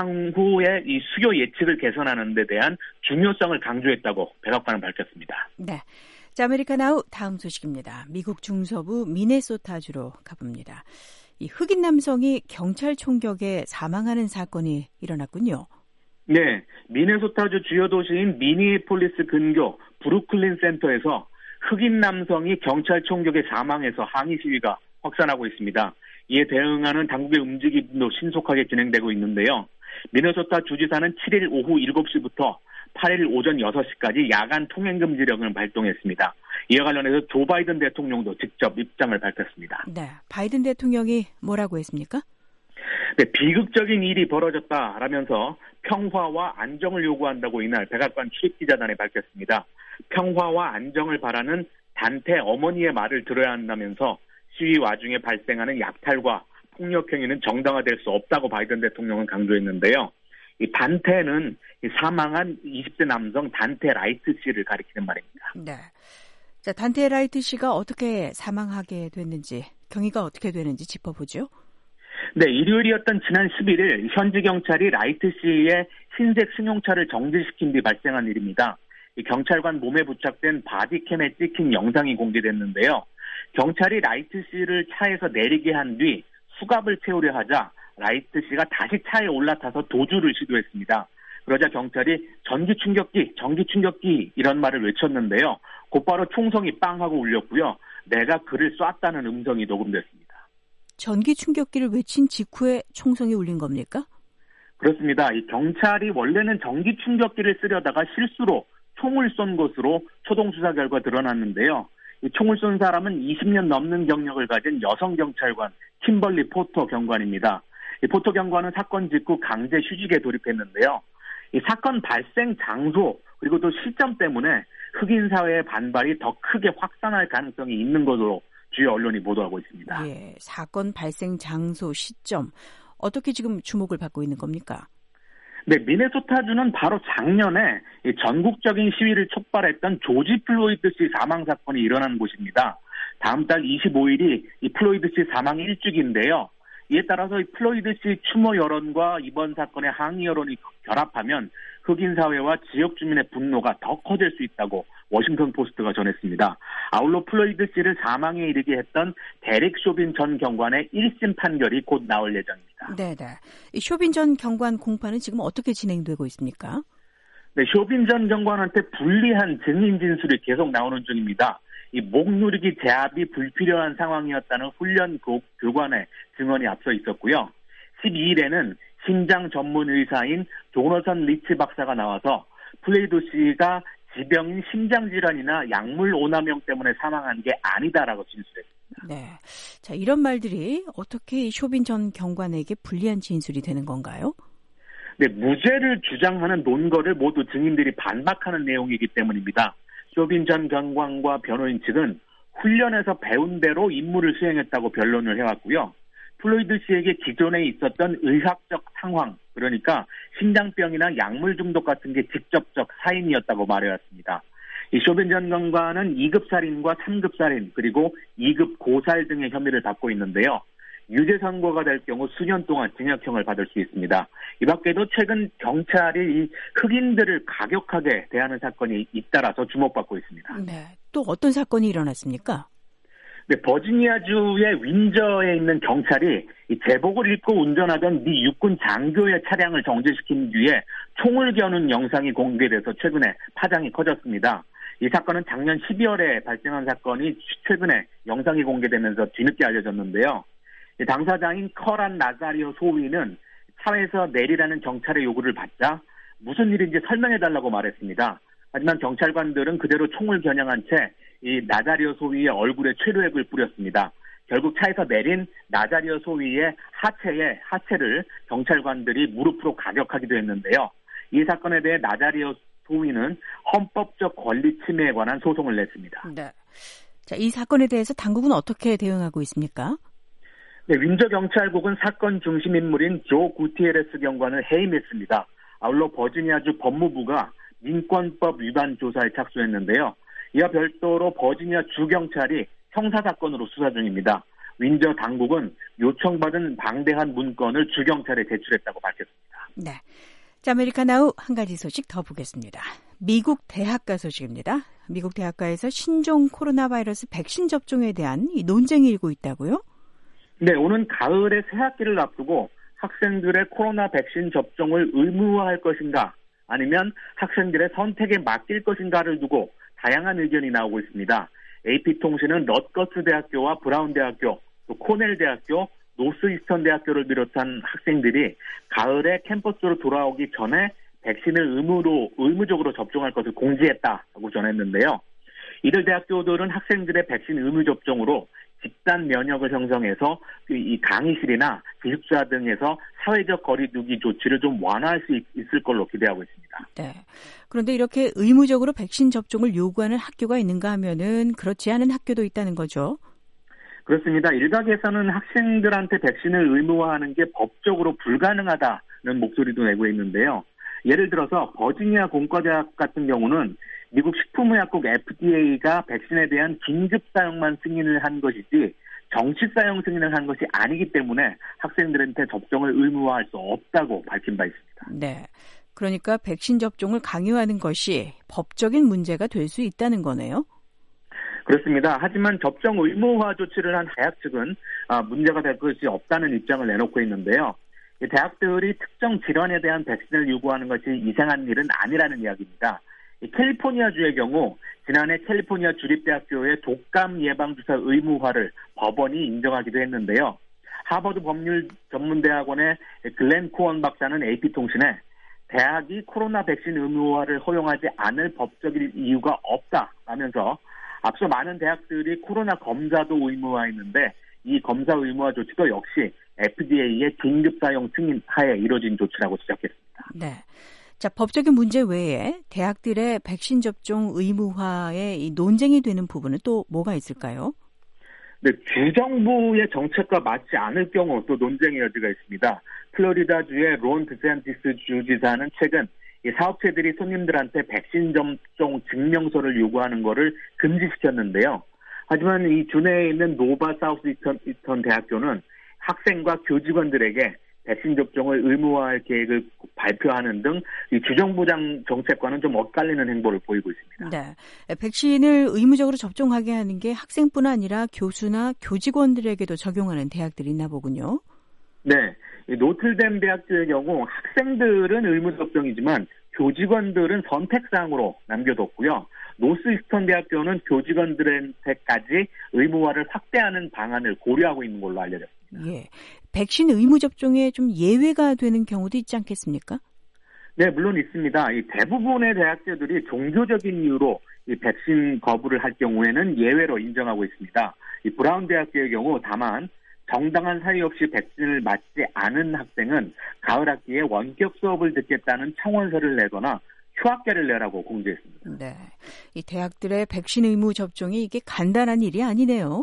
향후에 이 수요 예측을 개선하는 데 대한 중요성을 강조했다고 백악관은 밝혔습니다. 네. 자, 아메리카나우 다음 소식입니다. 미국 중서부 미네소타주로 가봅니다. 이 흑인 남성이 경찰 총격에 사망하는 사건이 일어났군요. 네, 미네소타주 주요 도시인 미니애폴리스 근교 브루클린 센터에서 흑인 남성이 경찰 총격에 사망해서 항의 시위가 확산하고 있습니다. 이에 대응하는 당국의 움직임도 신속하게 진행되고 있는데요. 미네소타 주지사는 7일 오후 7시부터 8일 오전 6시까지 야간 통행금지령을 발동했습니다. 이와 관련해서 조 바이든 대통령도 직접 입장을 밝혔습니다. 네, 바이든 대통령이 뭐라고 했습니까? 네, 비극적인 일이 벌어졌다라면서 평화와 안정을 요구한다고 이날 백악관 출입기자단에 밝혔습니다. 평화와 안정을 바라는 단테 어머니의 말을 들어야 한다면서 시위 와중에 발생하는 약탈과 폭력 행위는 정당화될 수 없다고 바이든 대통령은 강조했는데요. 이 단테는 사망한 20대 남성 단테 라이트 씨를 가리키는 말입니다. 네. 자, 단테 라이트 씨가 어떻게 사망하게 됐는지, 경위가 어떻게 되는지 짚어보죠. 네, 일요일이었던 지난 11일 현지 경찰이 라이트 씨의 흰색 승용차를 정지시킨 뒤 발생한 일입니다. 이 경찰관 몸에 부착된 바디캠에 찍힌 영상이 공개됐는데요. 경찰이 라이트 씨를 차에서 내리게 한 뒤 수갑을 채우려 하자 라이트 씨가 다시 차에 올라타서 도주를 시도했습니다. 그러자 경찰이 전기 충격기 이런 말을 외쳤는데요. 곧바로 총성이 빵 하고 울렸고요. 내가 그를 쐈다는 음성이 녹음됐습니다. 전기 충격기를 외친 직후에 총성이 울린 겁니까? 그렇습니다. 이 경찰이 원래는 전기 충격기를 쓰려다가 실수로 총을 쏜 것으로 초동 수사 결과 드러났는데요. 이 총을 쏜 사람은 20년 넘는 경력을 가진 여성 경찰관 킴벌리 포터 경관입니다. 이 포터 경관은 사건 직후 강제 휴직에 돌입했는데요. 이 사건 발생 장소 그리고 또 시점 때문에 흑인 사회의 반발이 더 크게 확산할 가능성이 있는 것으로 주요 언론이 보도하고 있습니다. 예, 사건 발생 장소, 시점 어떻게 지금 주목을 받고 있는 겁니까? 네, 미네소타주는 바로 작년에 전국적인 시위를 촉발했던 조지 플로이드 씨 사망 사건이 일어난 곳입니다. 다음 달 25일이 이 플로이드 씨 사망 1주기인데요. 이에 따라서 이 플로이드 씨 추모 여론과 이번 사건의 항의 여론이 결합하면 흑인 사회와 지역 주민의 분노가 더 커질 수 있다고 워싱턴 포스트가 전했습니다. 아울러 플로이드 씨를 사망에 이르게 했던 데릭 쇼빈 전 경관의 1심 판결이 곧 나올 예정입니다. 네네. 이 쇼빈 전 경관 공판은 지금 어떻게 진행되고 있습니까? 네, 쇼빈 전 경관한테 불리한 증인 진술이 계속 나오는 중입니다. 이 목 누르기 제압이 불필요한 상황이었다는 훈련 교관의 증언이 앞서 있었고요. 12일에는 심장 전문 의사인 조너선 리치 박사가 나와서 플레이도 씨가 지병인 심장질환이나 약물 오남용 때문에 사망한 게 아니다라고 진술했습니다. 네, 자 이런 말들이 어떻게 이 쇼빈 전 경관에게 불리한 진술이 되는 건가요? 네, 무죄를 주장하는 논거를 모두 증인들이 반박하는 내용이기 때문입니다. 쇼빈 전 경관과 변호인 측은 훈련에서 배운 대로 임무를 수행했다고 변론을 해왔고요. 플로이드 씨에게 기존에 있었던 의학적 상황, 그러니까 심장병이나 약물 중독 같은 게 직접적 사인이었다고 말해왔습니다. 이 쇼빈 전 경관은 2급 살인과 3급 살인 그리고 2급 고살 등의 혐의를 받고 있는데요. 유죄 선고가 될 경우 수년 동안 징역형을 받을 수 있습니다. 이 밖에도 최근 경찰이 이 흑인들을 가격하게 대하는 사건이 잇따라서 주목받고 있습니다. 네, 또 어떤 사건이 일어났습니까? 네, 버지니아주의 윈저에 있는 경찰이 이 제복을 입고 운전하던 미 육군 장교의 차량을 정지시킨 뒤에 총을 겨눈 영상이 공개돼서 최근에 파장이 커졌습니다. 이 사건은 작년 12월에 발생한 사건이 최근에 영상이 공개되면서 뒤늦게 알려졌는데요. 당사자인 커란 나자리오 소위는 차에서 내리라는 경찰의 요구를 받자 무슨 일인지 설명해달라고 말했습니다. 하지만 경찰관들은 그대로 총을 겨냥한 채 이 나자리오 소위의 얼굴에 최루액을 뿌렸습니다. 결국 차에서 내린 나자리오 소위의 하체를 경찰관들이 무릎으로 가격하기도 했는데요. 이 사건에 대해 나자리오 소위는 헌법적 권리 침해에 관한 소송을 냈습니다. 네. 자, 이 사건에 대해서 당국은 어떻게 대응하고 있습니까? 네, 윈저 경찰국은 사건 중심 인물인 조 구티에레스 경관을 해임했습니다. 아울러 버지니아주 법무부가 민권법 위반 조사에 착수했는데요. 이와 별도로 버지니아 주경찰이 형사사건으로 수사 중입니다. 윈저 당국은 요청받은 방대한 문건을 주경찰에 제출했다고 밝혔습니다. 네. 자, 아메리카나우 한 가지 소식 더 보겠습니다. 미국 대학가 소식입니다. 미국 대학가에서 신종 코로나 바이러스 백신 접종에 대한 논쟁이 일고 있다고요? 네, 오는 가을에 새학기를 앞두고 학생들의 코로나 백신 접종을 의무화할 것인가 아니면 학생들의 선택에 맡길 것인가를 두고 다양한 의견이 나오고 있습니다. AP통신은 럿거스 대학교와 브라운 대학교, 또 코넬 대학교, 노스이스턴 대학교를 비롯한 학생들이 가을에 캠퍼스로 돌아오기 전에 백신을 의무적으로 접종할 것을 공지했다고 전했는데요. 이들 대학교들은 학생들의 백신 의무 접종으로 집단 면역을 형성해서 이 강의실이나 기숙사 등에서 사회적 거리두기 조치를 좀 완화할 수 있을 걸로 기대하고 있습니다. 네. 그런데 이렇게 의무적으로 백신 접종을 요구하는 학교가 있는가 하면은 그렇지 않은 학교도 있다는 거죠. 그렇습니다. 일각에서는 학생들한테 백신을 의무화하는 게 법적으로 불가능하다는 목소리도 내고 있는데요. 예를 들어서 버지니아 공과대학 같은 경우는 미국 식품의약국 FDA가 백신에 대한 긴급 사용만 승인을 한 것이지 정식 사용 승인을 한 것이 아니기 때문에 학생들한테 접종을 의무화할 수 없다고 밝힌 바 있습니다. 네. 그러니까 백신 접종을 강요하는 것이 법적인 문제가 될 수 있다는 거네요. 그렇습니다. 하지만 접종 의무화 조치를 한 대학 측은 문제가 될 것이 없다는 입장을 내놓고 있는데요. 대학들이 특정 질환에 대한 백신을 요구하는 것이 이상한 일은 아니라는 이야기입니다. 캘리포니아주의 경우 지난해 캘리포니아 주립대학교의 독감 예방주사 의무화를 법원이 인정하기도 했는데요. 하버드 법률 전문대학원의 글렌 코언 박사는 AP통신에 대학이 코로나 백신 의무화를 허용하지 않을 법적인 이유가 없다라면서 앞서 많은 대학들이 코로나 검사도 의무화했는데 이 검사 의무화 조치도 역시 FDA의 긴급 사용 승인 하에 이뤄진 조치라고 지적했습니다. 네. 자, 법적인 문제 외에 대학들의 백신 접종 의무화에 이 논쟁이 되는 부분은 또 뭐가 있을까요? 네, 주정부의 정책과 맞지 않을 경우 또 논쟁의 여지가 있습니다. 플로리다주의 론 드샌티스 주지사는 최근 이 사업체들이 손님들한테 백신 접종 증명서를 요구하는 것을 금지시켰는데요. 하지만 이 주내에 있는 노바 사우스이스턴 대학교는 학생과 교직원들에게 백신 접종을 의무화할 계획을 발표하는 등 이 주정부 정책과는 좀 엇갈리는 행보를 보이고 있습니다. 네, 백신을 의무적으로 접종하게 하는 게 학생뿐 아니라 교수나 교직원들에게도 적용하는 대학들이 있나 보군요. 네, 노틀댐 대학교의 경우 학생들은 의무 접종이지만 교직원들은 선택사항으로 남겨뒀고요. 노스이스턴 대학교는 교직원들한테까지 의무화를 확대하는 방안을 고려하고 있는 걸로 알려졌습니다. 예, 백신 의무 접종에 좀 예외가 되는 경우도 있지 않겠습니까? 네, 물론 있습니다. 이 대부분의 대학교들이 종교적인 이유로 이 백신 거부를 할 경우에는 예외로 인정하고 있습니다. 이 브라운 대학교의 경우 다만 정당한 사유 없이 백신을 맞지 않은 학생은 가을 학기에 원격 수업을 듣겠다는 청원서를 내거나 휴학계를 내라고 공지했습니다. 네, 이 대학들의 백신 의무 접종이 이게 간단한 일이 아니네요.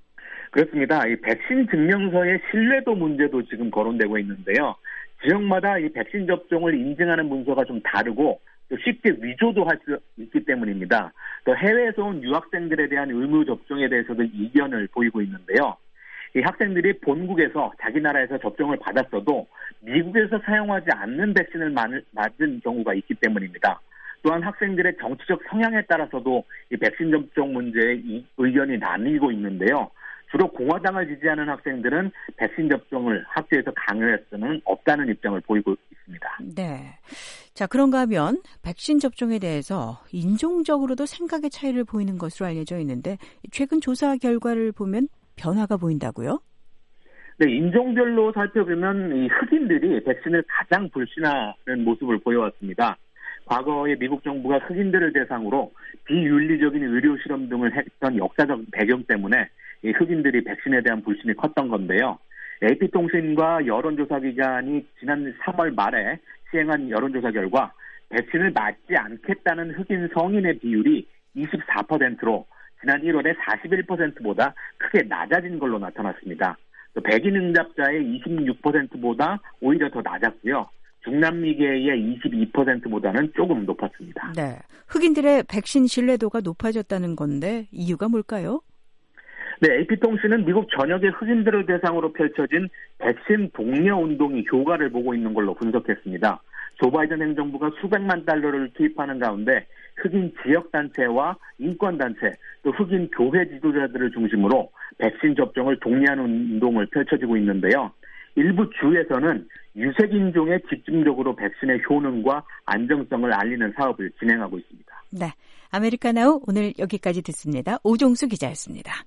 그렇습니다. 이 백신 증명서의 신뢰도 문제도 지금 거론되고 있는데요. 지역마다 이 백신 접종을 인증하는 문서가 좀 다르고 또 쉽게 위조도 할 수 있기 때문입니다. 또 해외에서 온 유학생들에 대한 의무 접종에 대해서도 이견을 보이고 있는데요. 이 학생들이 본국에서 자기 나라에서 접종을 받았어도 미국에서 사용하지 않는 백신을 맞은 경우가 있기 때문입니다. 또한 학생들의 정치적 성향에 따라서도 이 백신 접종 문제에 의견이 나뉘고 있는데요. 주로 공화당을 지지하는 학생들은 백신 접종을 학교에서 강요할 수는 없다는 입장을 보이고 있습니다. 네. 자, 그런가 하면 백신 접종에 대해서 인종적으로도 생각의 차이를 보이는 것으로 알려져 있는데 최근 조사 결과를 보면 변화가 보인다고요? 네, 인종별로 살펴보면 이 흑인들이 백신을 가장 불신하는 모습을 보여왔습니다. 과거에 미국 정부가 흑인들을 대상으로 비윤리적인 의료 실험 등을 했던 역사적 배경 때문에 이 흑인들이 백신에 대한 불신이 컸던 건데요. AP통신과 여론조사기관이 지난 3월 말에 시행한 여론조사 결과 백신을 맞지 않겠다는 흑인 성인의 비율이 24%로 지난 1월에 41%보다 크게 낮아진 걸로 나타났습니다. 또 백인 응답자의 26%보다 오히려 더 낮았고요. 중남미계의 22%보다는 조금 높았습니다. 네, 흑인들의 백신 신뢰도가 높아졌다는 건데 이유가 뭘까요? 네, AP통신은 미국 전역의 흑인들을 대상으로 펼쳐진 백신 독려 운동이 효과를 보고 있는 걸로 분석했습니다. 조 바이든 행정부가 수백만 달러를 투입하는 가운데 흑인 지역단체와 인권단체, 또 흑인 교회 지도자들을 중심으로 백신 접종을 독려하는 운동을 펼쳐지고 있는데요. 일부 주에서는 유색인종에 집중적으로 백신의 효능과 안정성을 알리는 사업을 진행하고 있습니다. 네, 아메리카나우 오늘 여기까지 듣습니다. 오종수 기자였습니다.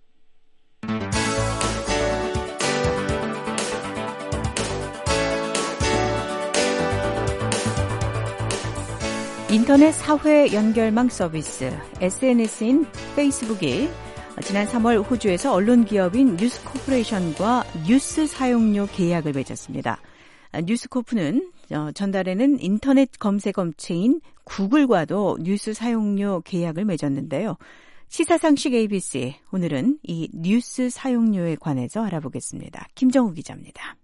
인터넷 사회 연결망 서비스 SNS인 페이스북이 지난 3월 호주에서 언론 기업인 뉴스코퍼레이션과 뉴스 사용료 계약을 맺었습니다. 뉴스코프는 전달에는 인터넷 검색 업체인 구글과도 뉴스 사용료 계약을 맺었는데요. 시사상식 ABC, 오늘은 이 뉴스 사용료에 관해서 알아보겠습니다. 김정우 기자입니다.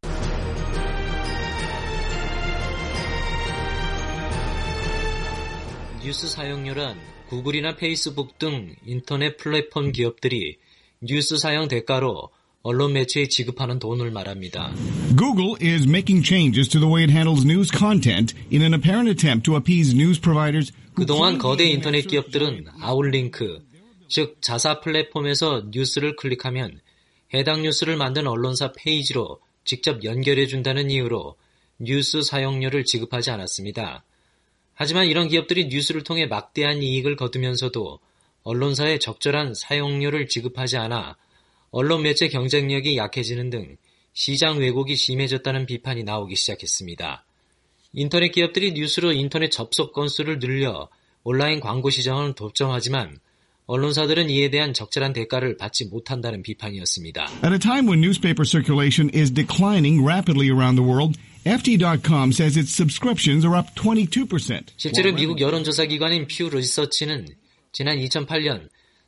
뉴스 사용료란 구글이나 페이스북 등 인터넷 플랫폼 기업들이 뉴스 사용 대가로 언론 매체에 지급하는 돈을 말합니다. Google is making changes to the way it handles news content in an apparent attempt to appease news providers. 그동안 거대 인터넷 기업들은 아웃링크, 즉 자사 플랫폼에서 뉴스를 클릭하면 해당 뉴스를 만든 언론사 페이지로 직접 연결해준다는 이유로 뉴스 사용료를 지급하지 않았습니다. 하지만 이런 기업들이 뉴스를 통해 막대한 이익을 거두면서도 언론사에 적절한 사용료를 지급하지 않아 언론 매체 경쟁력이 약해지는 등 시장 왜곡이 심해졌다는 비판이 나오기 시작했습니다. 인터넷 기업들이 뉴스로 인터넷 접속 건수를 늘려 온라인 광고 시장을 독점하지만 언론사들은 이에 대한 적절한 대가를 받지 못한다는 비판이었습니다. At a time when newspaper circulation is declining rapidly around the world, FT.com says its subscriptions are up 22%. 실제로 미국 여론조사 기관인 퓨 리서치는 지난 2008년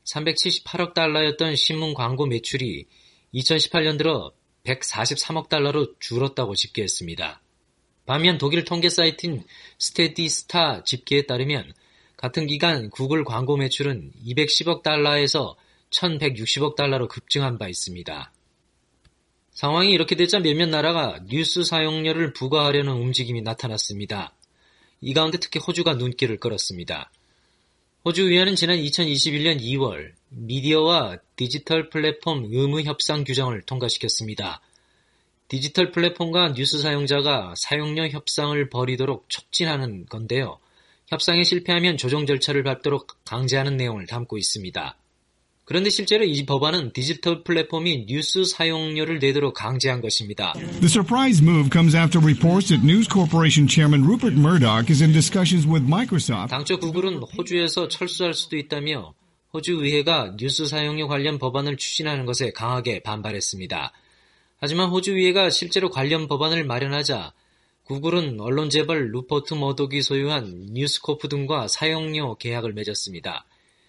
378억 달러였던 신문 광고 매출이 2018년 들어 143억 달러로 줄었다고 집계했습니다. 반면 독일 통계 사이트인 스테디스타 집계에 따르면 같은 기간 구글 광고 매출은 210억 달러에서 1160억 달러로 급증한 바 있습니다. 상황이 이렇게 되자 몇몇 나라가 뉴스 사용료를 부과하려는 움직임이 나타났습니다. 이 가운데 특히 호주가 눈길을 끌었습니다. 호주 의회는 지난 2021년 2월 미디어와 디지털 플랫폼 의무 협상 규정을 통과시켰습니다. 디지털 플랫폼과 뉴스 사용자가 사용료 협상을 벌이도록 촉진하는 건데요. 협상에 실패하면 조정 절차를 밟도록 강제하는 내용을 담고 있습니다. 그런데 실제로 이 법안은 디지털 플랫폼이 뉴스 사용료를 내도록 강제한 것입니다. The surprise move comes after reports that News Corporation Chairman Rupert Murdoch is in discussions with Microsoft. 당초 구글은 호주에서 철수할 수도 있다며 호주 의회가 뉴스 사용료 관련 법안을 추진하는 것에 강하게 반발했습니다. 하지만 호주 의회가 실제로 관련 법안을 마련하자 구글은 언론 재벌 루퍼트 머독이 소유한 뉴스코프 등과 사용료 계약을 맺었습니다.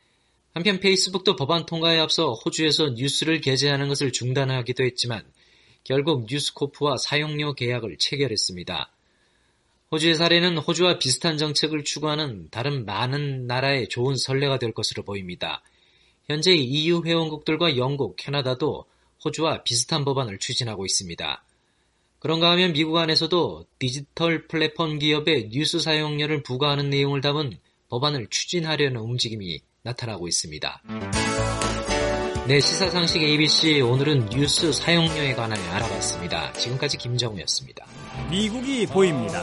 한편 페이스북도 법안 통과에 앞서 호주에서 뉴스를 게재하는 것을 중단하기도 했지만 결국 뉴스코프와 사용료 계약을 체결했습니다. 호주의 사례는 호주와 비슷한 정책을 추구하는 다른 많은 나라의 좋은 선례가 될 것으로 보입니다. 현재 EU 회원국들과 영국, 캐나다도 호주와 비슷한 법안을 추진하고 있습니다. 그런가 하면 미국 안에서도 디지털 플랫폼 기업의 뉴스 사용료를 부과하는 내용을 담은 법안을 추진하려는 움직임이 나타나고 있습니다. 네, 시사상식 ABC, 오늘은 뉴스 사용료에 관하여 알아봤습니다. 지금까지 김정우였습니다. 미국이 보입니다.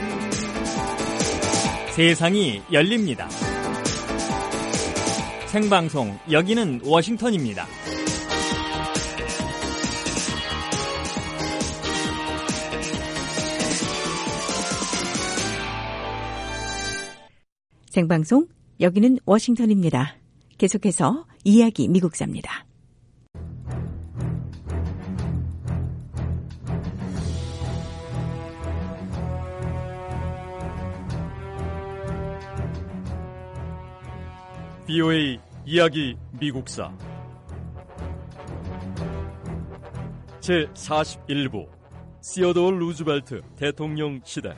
세상이 열립니다. 생방송, 여기는 워싱턴입니다. 생방송, 여기는 워싱턴입니다. 계속해서 이야기 미국사입니다. VOA 이야기 미국사 제41부 시어도어 루즈벨트 대통령 시대.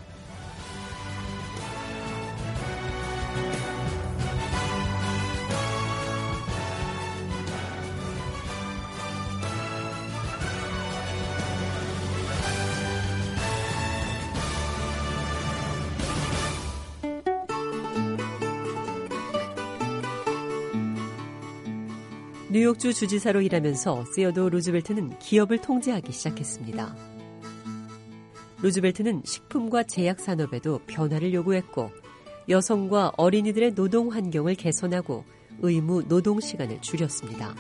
뉴욕주 주지사로 일하면서 시어도어 루즈벨트는 기업을 통제하기 시작했습니다. 루즈벨트는 식품과 제약 산업에도 변화를 요구했고 여성과 어린이들의 노동 환경을 개선하고 의무 노동 시간을 줄였습니다.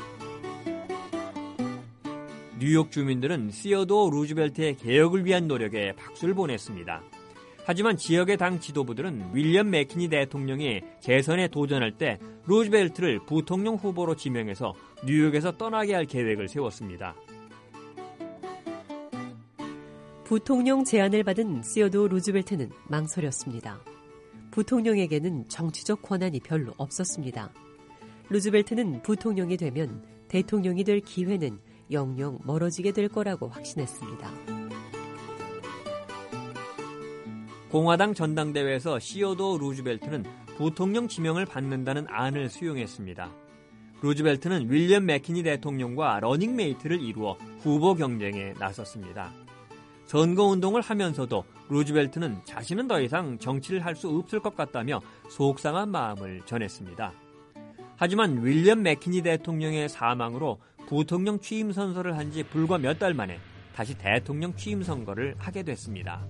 뉴욕 주민들은 시어도어 루즈벨트의 개혁을 위한 노력에 박수를 보냈습니다. 하지만 지역의 당 지도부들은 윌리엄 맥키니 대통령이 재선에 도전할 때 루즈벨트를 부통령 후보로 지명해서 뉴욕에서 떠나게 할 계획을 세웠습니다. 부통령 제안을 받은 시어도어 루즈벨트는 망설였습니다. 부통령에게는 정치적 권한이 별로 없었습니다. 루즈벨트는 부통령이 되면 대통령이 될 기회는 영영 멀어지게 될 거라고 확신했습니다. 공화당 전당대회에서 시어도어 루즈벨트는 부통령 지명을 받는다는 안을 수용했습니다. 루즈벨트는 윌리엄 맥키니 대통령과 러닝메이트를 이루어 후보 경쟁에 나섰습니다. 선거운동을 하면서도 루즈벨트는 자신은 더 이상 정치를 할 수 없을 것 같다며 속상한 마음을 전했습니다. 하지만 윌리엄 맥키니 대통령의 사망으로 부통령 취임 선서를 한 지 불과 몇 달 만에 다시 대통령 취임 선거를 하게 됐습니다.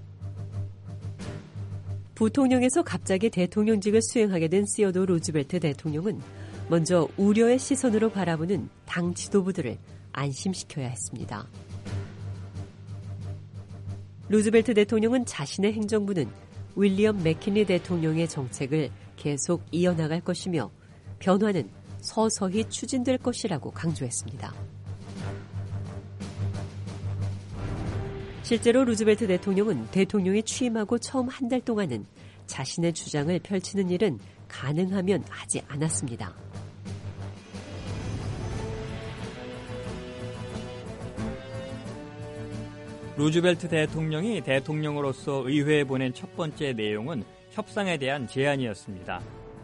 부통령에서 갑자기 대통령직을 수행하게 된 시어도어 루즈벨트 대통령은 먼저 우려의 시선으로 바라보는 당 지도부들을 안심시켜야 했습니다. 루즈벨트 대통령은 자신의 행정부는 윌리엄 맥키니 대통령의 정책을 계속 이어나갈 것이며 변화는 서서히 추진될 것이라고 강조했습니다. 실제로 루즈벨트 대통령은 대통령이 취임하고 처음 한 달 동안은 자신의 주장을 펼치는 일은 가능하면 하지 않았습니다. 루즈벨트 대통령이 대통령으로서 의회에 보낸 첫 번째 내용은 협상에 대한 제안이었습니다.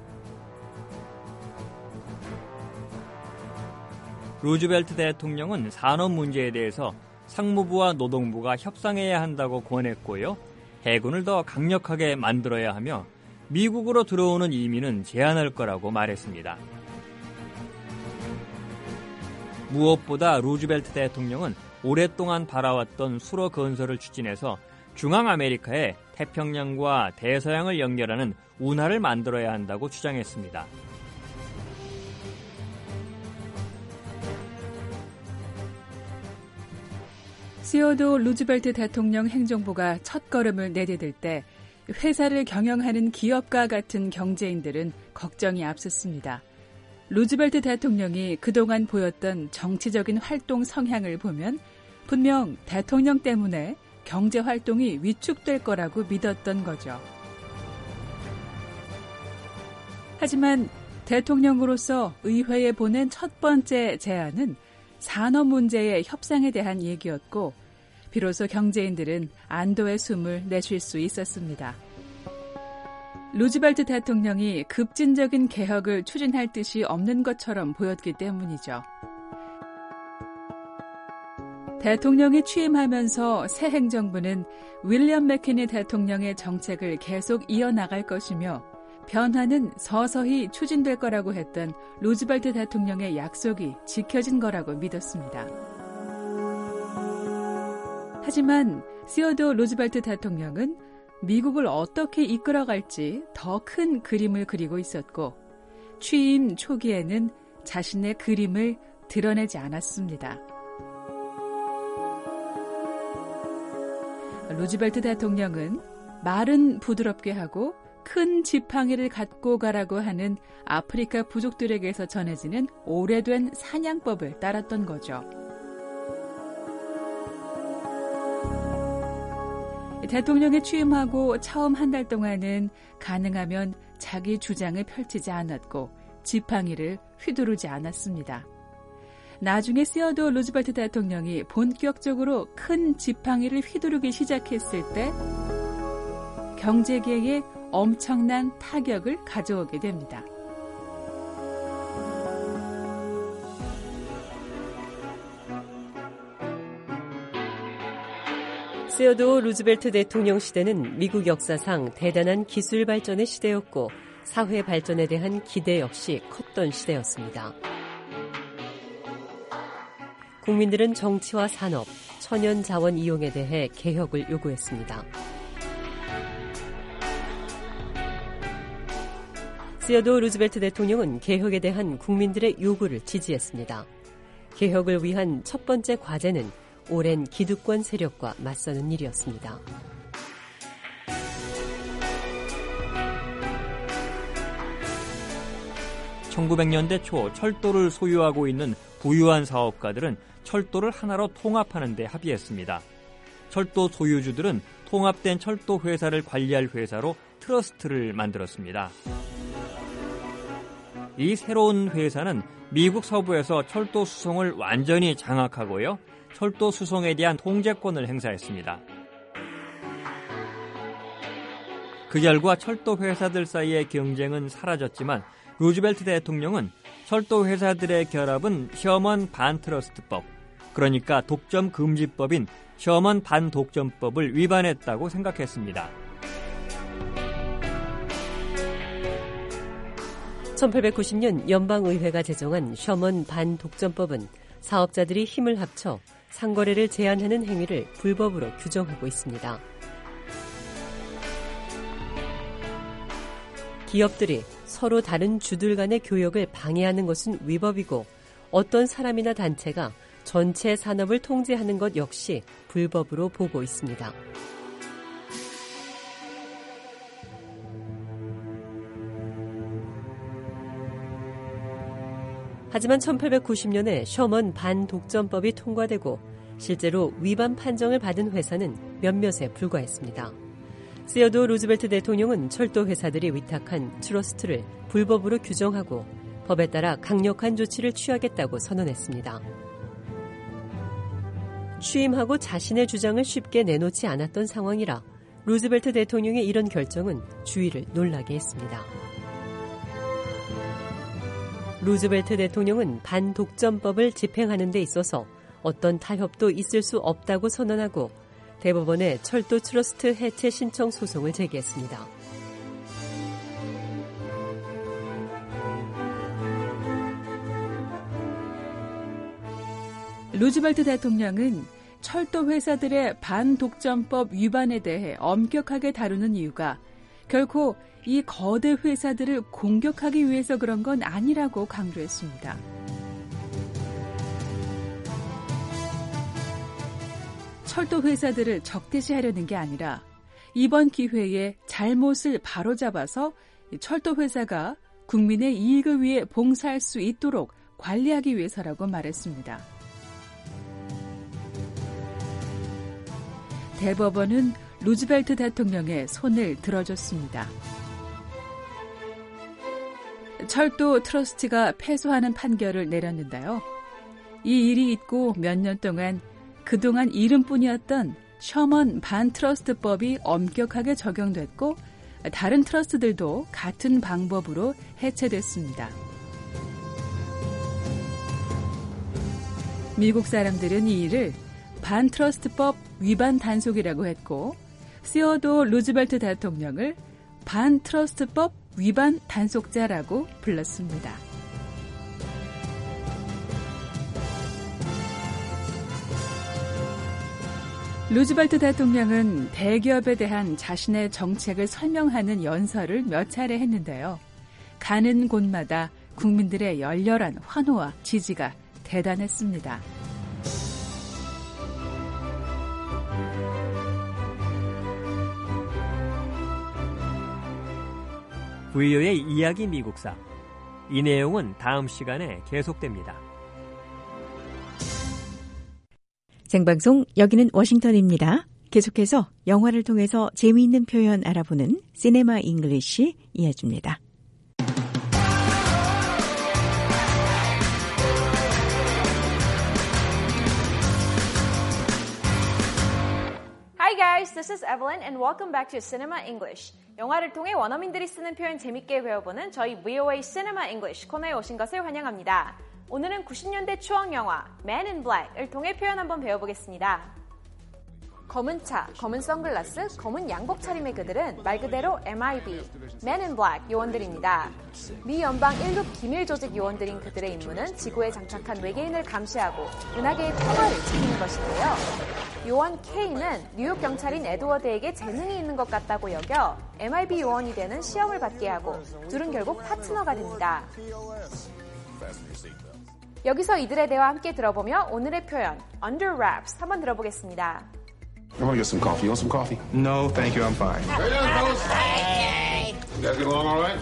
루즈벨트 대통령은 산업 문제에 대해서 상무부와 노동부가 협상해야 한다고 권했고요. 해군을 더 강력하게 만들어야 하며 미국으로 들어오는 이민은 제한할 거라고 말했습니다. 무엇보다 루즈벨트 대통령은 오랫동안 바라왔던 수로 건설을 추진해서 중앙아메리카에 태평양과 대서양을 연결하는 운하를 만들어야 한다고 주장했습니다. 시어도어 루즈벨트 대통령 행정부가 첫걸음을 내디딜 때 회사를 경영하는 기업가 같은 경제인들은 걱정이 앞섰습니다. 루즈벨트 대통령이 그동안 보였던 정치적인 활동 성향을 보면 분명 대통령 때문에 경제 활동이 위축될 거라고 믿었던 거죠. 하지만 대통령으로서 의회에 보낸 첫 번째 제안은 산업 문제의 협상에 대한 얘기였고 비로소 경제인들은 안도의 숨을 내쉴 수 있었습니다. 루즈벨트 대통령이 급진적인 개혁을 추진할 뜻이 없는 것처럼 보였기 때문이죠. 대통령이 취임하면서 새 행정부는 윌리엄 맥키니 대통령의 정책을 계속 이어나갈 것이며 변화는 서서히 추진될 거라고 했던 루즈벨트 대통령의 약속이 지켜진 거라고 믿었습니다. 하지만 시어도어 루즈벨트 대통령은 미국을 어떻게 이끌어갈지 더 큰 그림을 그리고 있었고 취임 초기에는 자신의 그림을 드러내지 않았습니다. 루즈벨트 대통령은 말은 부드럽게 하고 큰 지팡이를 갖고 가라고 하는 아프리카 부족들에게서 전해지는 오래된 사냥법을 따랐던 거죠. 대통령에 취임하고 처음 한 달 동안은 가능하면 자기 주장을 펼치지 않았고 지팡이를 휘두르지 않았습니다. 나중에 시어도어 루즈벨트 대통령이 본격적으로 큰 지팡이를 휘두르기 시작했을 때 경제계에 엄청난 타격을 가져오게 됩니다. 시어도어 루즈벨트 대통령 시대는 미국 역사상 대단한 기술 발전의 시대였고 사회 발전에 대한 기대 역시 컸던 시대였습니다. 국민들은 정치와 산업, 천연 자원 이용에 대해 개혁을 요구했습니다. 시어도어 루즈벨트 대통령은 개혁에 대한 국민들의 요구를 지지했습니다. 개혁을 위한 첫 번째 과제는 오랜 기득권 세력과 맞서는 일이었습니다. (1900년대) 초 철도를 소유하고 있는 부유한 사업가들은 철도를 하나로 통합하는 데 합의했습니다. 철도 소유주들은 통합된 철도 회사를 관리할 회사로 트러스트를 만들었습니다. 이 새로운 회사는 미국 서부에서 철도 수송을 완전히 장악하고요. 철도 수송에 대한 통제권을 행사했습니다. 그 결과 철도 회사들 사이의 경쟁은 사라졌지만 루즈벨트 대통령은 철도 회사들의 결합은 셔먼 반트러스트법, 그러니까 독점 금지법인 셔먼 반독점법을 위반했다고 생각했습니다. 1890년 연방의회가 제정한 셔먼 반독점법은 사업자들이 힘을 합쳐 상거래를 제한하는 행위를 불법으로 규정하고 있습니다. 기업들이 서로 다른 주들 간의 교역을 방해하는 것은 위법이고 어떤 사람이나 단체가 전체 산업을 통제하는 것 역시 불법으로 보고 있습니다. 하지만 1890년에 셔먼 반독점법이 통과되고 실제로 위반 판정을 받은 회사는 몇몇에 불과했습니다. 시어도어 루즈벨트 대통령은 철도 회사들이 위탁한 트러스트를 불법으로 규정하고 법에 따라 강력한 조치를 취하겠다고 선언했습니다. 취임하고 자신의 주장을 쉽게 내놓지 않았던 상황이라 루즈벨트 대통령의 이런 결정은 주위를 놀라게 했습니다. 루즈벨트 대통령은 반독점법을 집행하는 데 있어서 어떤 타협도 있을 수 없다고 선언하고 대법원에 철도 트러스트 해체 신청 소송을 제기했습니다. 루즈벨트 대통령은 철도 회사들의 반독점법 위반에 대해 엄격하게 다루는 이유가 결코 이 거대 회사들을 공격하기 위해서 그런 건 아니라고 강조했습니다. 철도 회사들을 적대시하려는 게 아니라 이번 기회에 잘못을 바로잡아서 철도 회사가 국민의 이익을 위해 봉사할 수 있도록 관리하기 위해서라고 말했습니다. 대법원은 루즈벨트 대통령의 손을 들어줬습니다. 철도 트러스트가 패소하는 판결을 내렸는데요. 이 일이 있고 몇 년 동안 그동안 이름뿐이었던 셔먼 반 트러스트법이 엄격하게 적용됐고 다른 트러스트들도 같은 방법으로 해체됐습니다. 미국 사람들은 이 일을 반 트러스트법 위반 단속이라고 했고 시어도어 루즈벨트 대통령을 반 트러스트법 위반 단속자라고 불렀습니다. 루즈벨트 대통령은 대기업에 대한 자신의 정책을 설명하는 연설을 몇 차례 했는데요. 가는 곳마다 국민들의 열렬한 환호와 지지가 대단했습니다. VOA의 이야기 미국사. 이 내용은 다음 시간에 계속됩니다. 생방송 여기는 워싱턴입니다. 계속해서 영화를 통해서 재미있는 표현 알아보는 시네마 잉글리시 이어집니다. Hi guys, this is Evelyn and welcome back to Cinema English. 영화를 통해 원어민들이 쓰는 표현 재밌게 배워보는 저희 VOA Cinema English 코너에 오신 것을 환영합니다. 오늘은 90년대 추억 영화 Man in Black을 통해 표현 한번 배워보겠습니다. 검은 차, 검은 선글라스, 검은 양복 차림의 그들은 말 그대로 MIB, Men in Black 요원들입니다. 미 연방 1급 기밀 조직 요원들인 그들의 임무는 지구에 장착한 외계인을 감시하고 은하계의 평화를 지키는 것인데요. 요원 K는 뉴욕 경찰인 에드워드에게 재능이 있는 것 같다고 여겨 MIB 요원이 되는 시험을 받게 하고 둘은 결국 파트너가 됩니다. 여기서 이들의 대화 함께 들어보며 오늘의 표현 Under Wraps 한번 들어보겠습니다. I want to get some coffee. You want some coffee? No, thank you. I'm fine. Hey, fellas. You guys get along all right?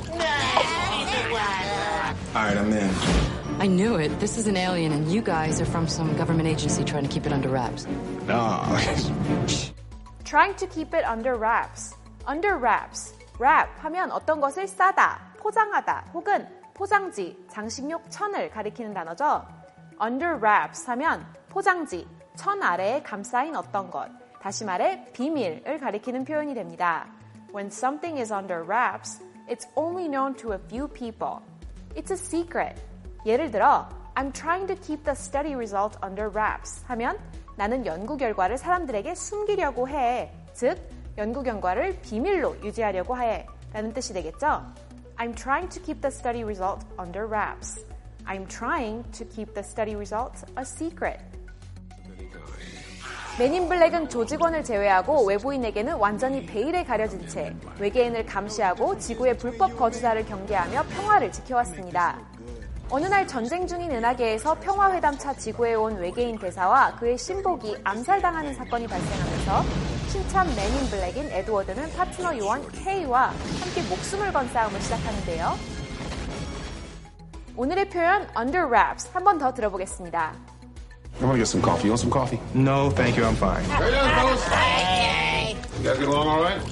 All right, I'm in. I knew it. This is an alien, and you guys are from some government agency trying to keep it under wraps. No. Trying to keep it under wraps. Under wraps. wrap 하면 어떤 것을 싸다, 포장하다, 혹은 포장지, 장식용 천을 가리키는 단어죠. Under wraps 하면 포장지, 천 아래에 감싸인 어떤 것, 다시 말해 비밀을 가리키는 표현이 됩니다. When something is under wraps, it's only known to a few people. It's a secret. 예를 들어, I'm trying to keep the study result under wraps 하면 나는 연구 결과를 사람들에게 숨기려고 해. 즉, 연구 결과를 비밀로 유지하려고 해 라는 뜻이 되겠죠? I'm trying to keep the study result under wraps. I'm trying to keep the study result a secret. 맨인 블랙은 조직원을 제외하고 외부인에게는 완전히 베일에 가려진 채 외계인을 감시하고 지구의 불법 거주자를 경계하며 평화를 지켜왔습니다. 어느 날 전쟁 중인 은하계에서 평화회담차 지구에 온 외계인 대사와 그의 신복이 암살당하는 사건이 발생하면서 신참 맨인 블랙인 에드워드는 파트너 요원 K와 함께 목숨을 건 싸움을 시작하는데요. 오늘의 표현 under wraps 한 번 더 들어보겠습니다. I want to get some coffee. You want some coffee? No, thank you. I'm fine. Hey, fellas. You guys get along all right?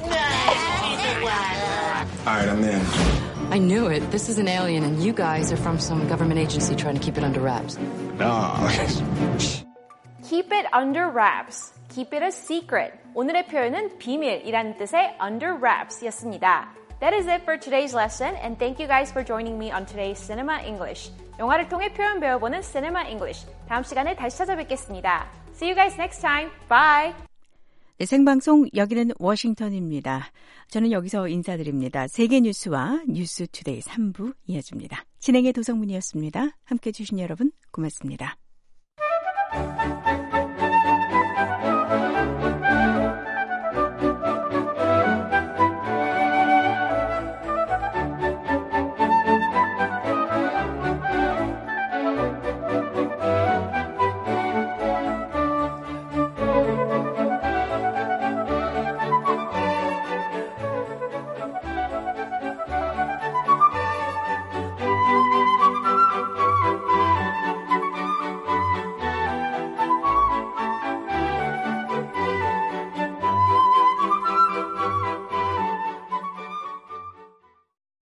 All right, I'm in. I knew it. This is an alien, and you guys are from some government agency trying to keep it under wraps. No. Keep it under wraps. Keep it a secret. 오늘의 표현은 비밀이라는 뜻의 under wraps였습니다. That is it for today's lesson, and thank you guys for joining me on today's Cinema English. 영화를 통해 표현 배워보는 Cinema English. 다음 시간에 다시 찾아뵙겠습니다. See you guys next time. Bye. 네, 생방송 여기는 워싱턴입니다. 저는 여기서 인사드립니다. 세계뉴스와 뉴스투데이 3부 이어집니다. 진행의 도성문이었습니다. 함께해 주신 여러분 고맙습니다.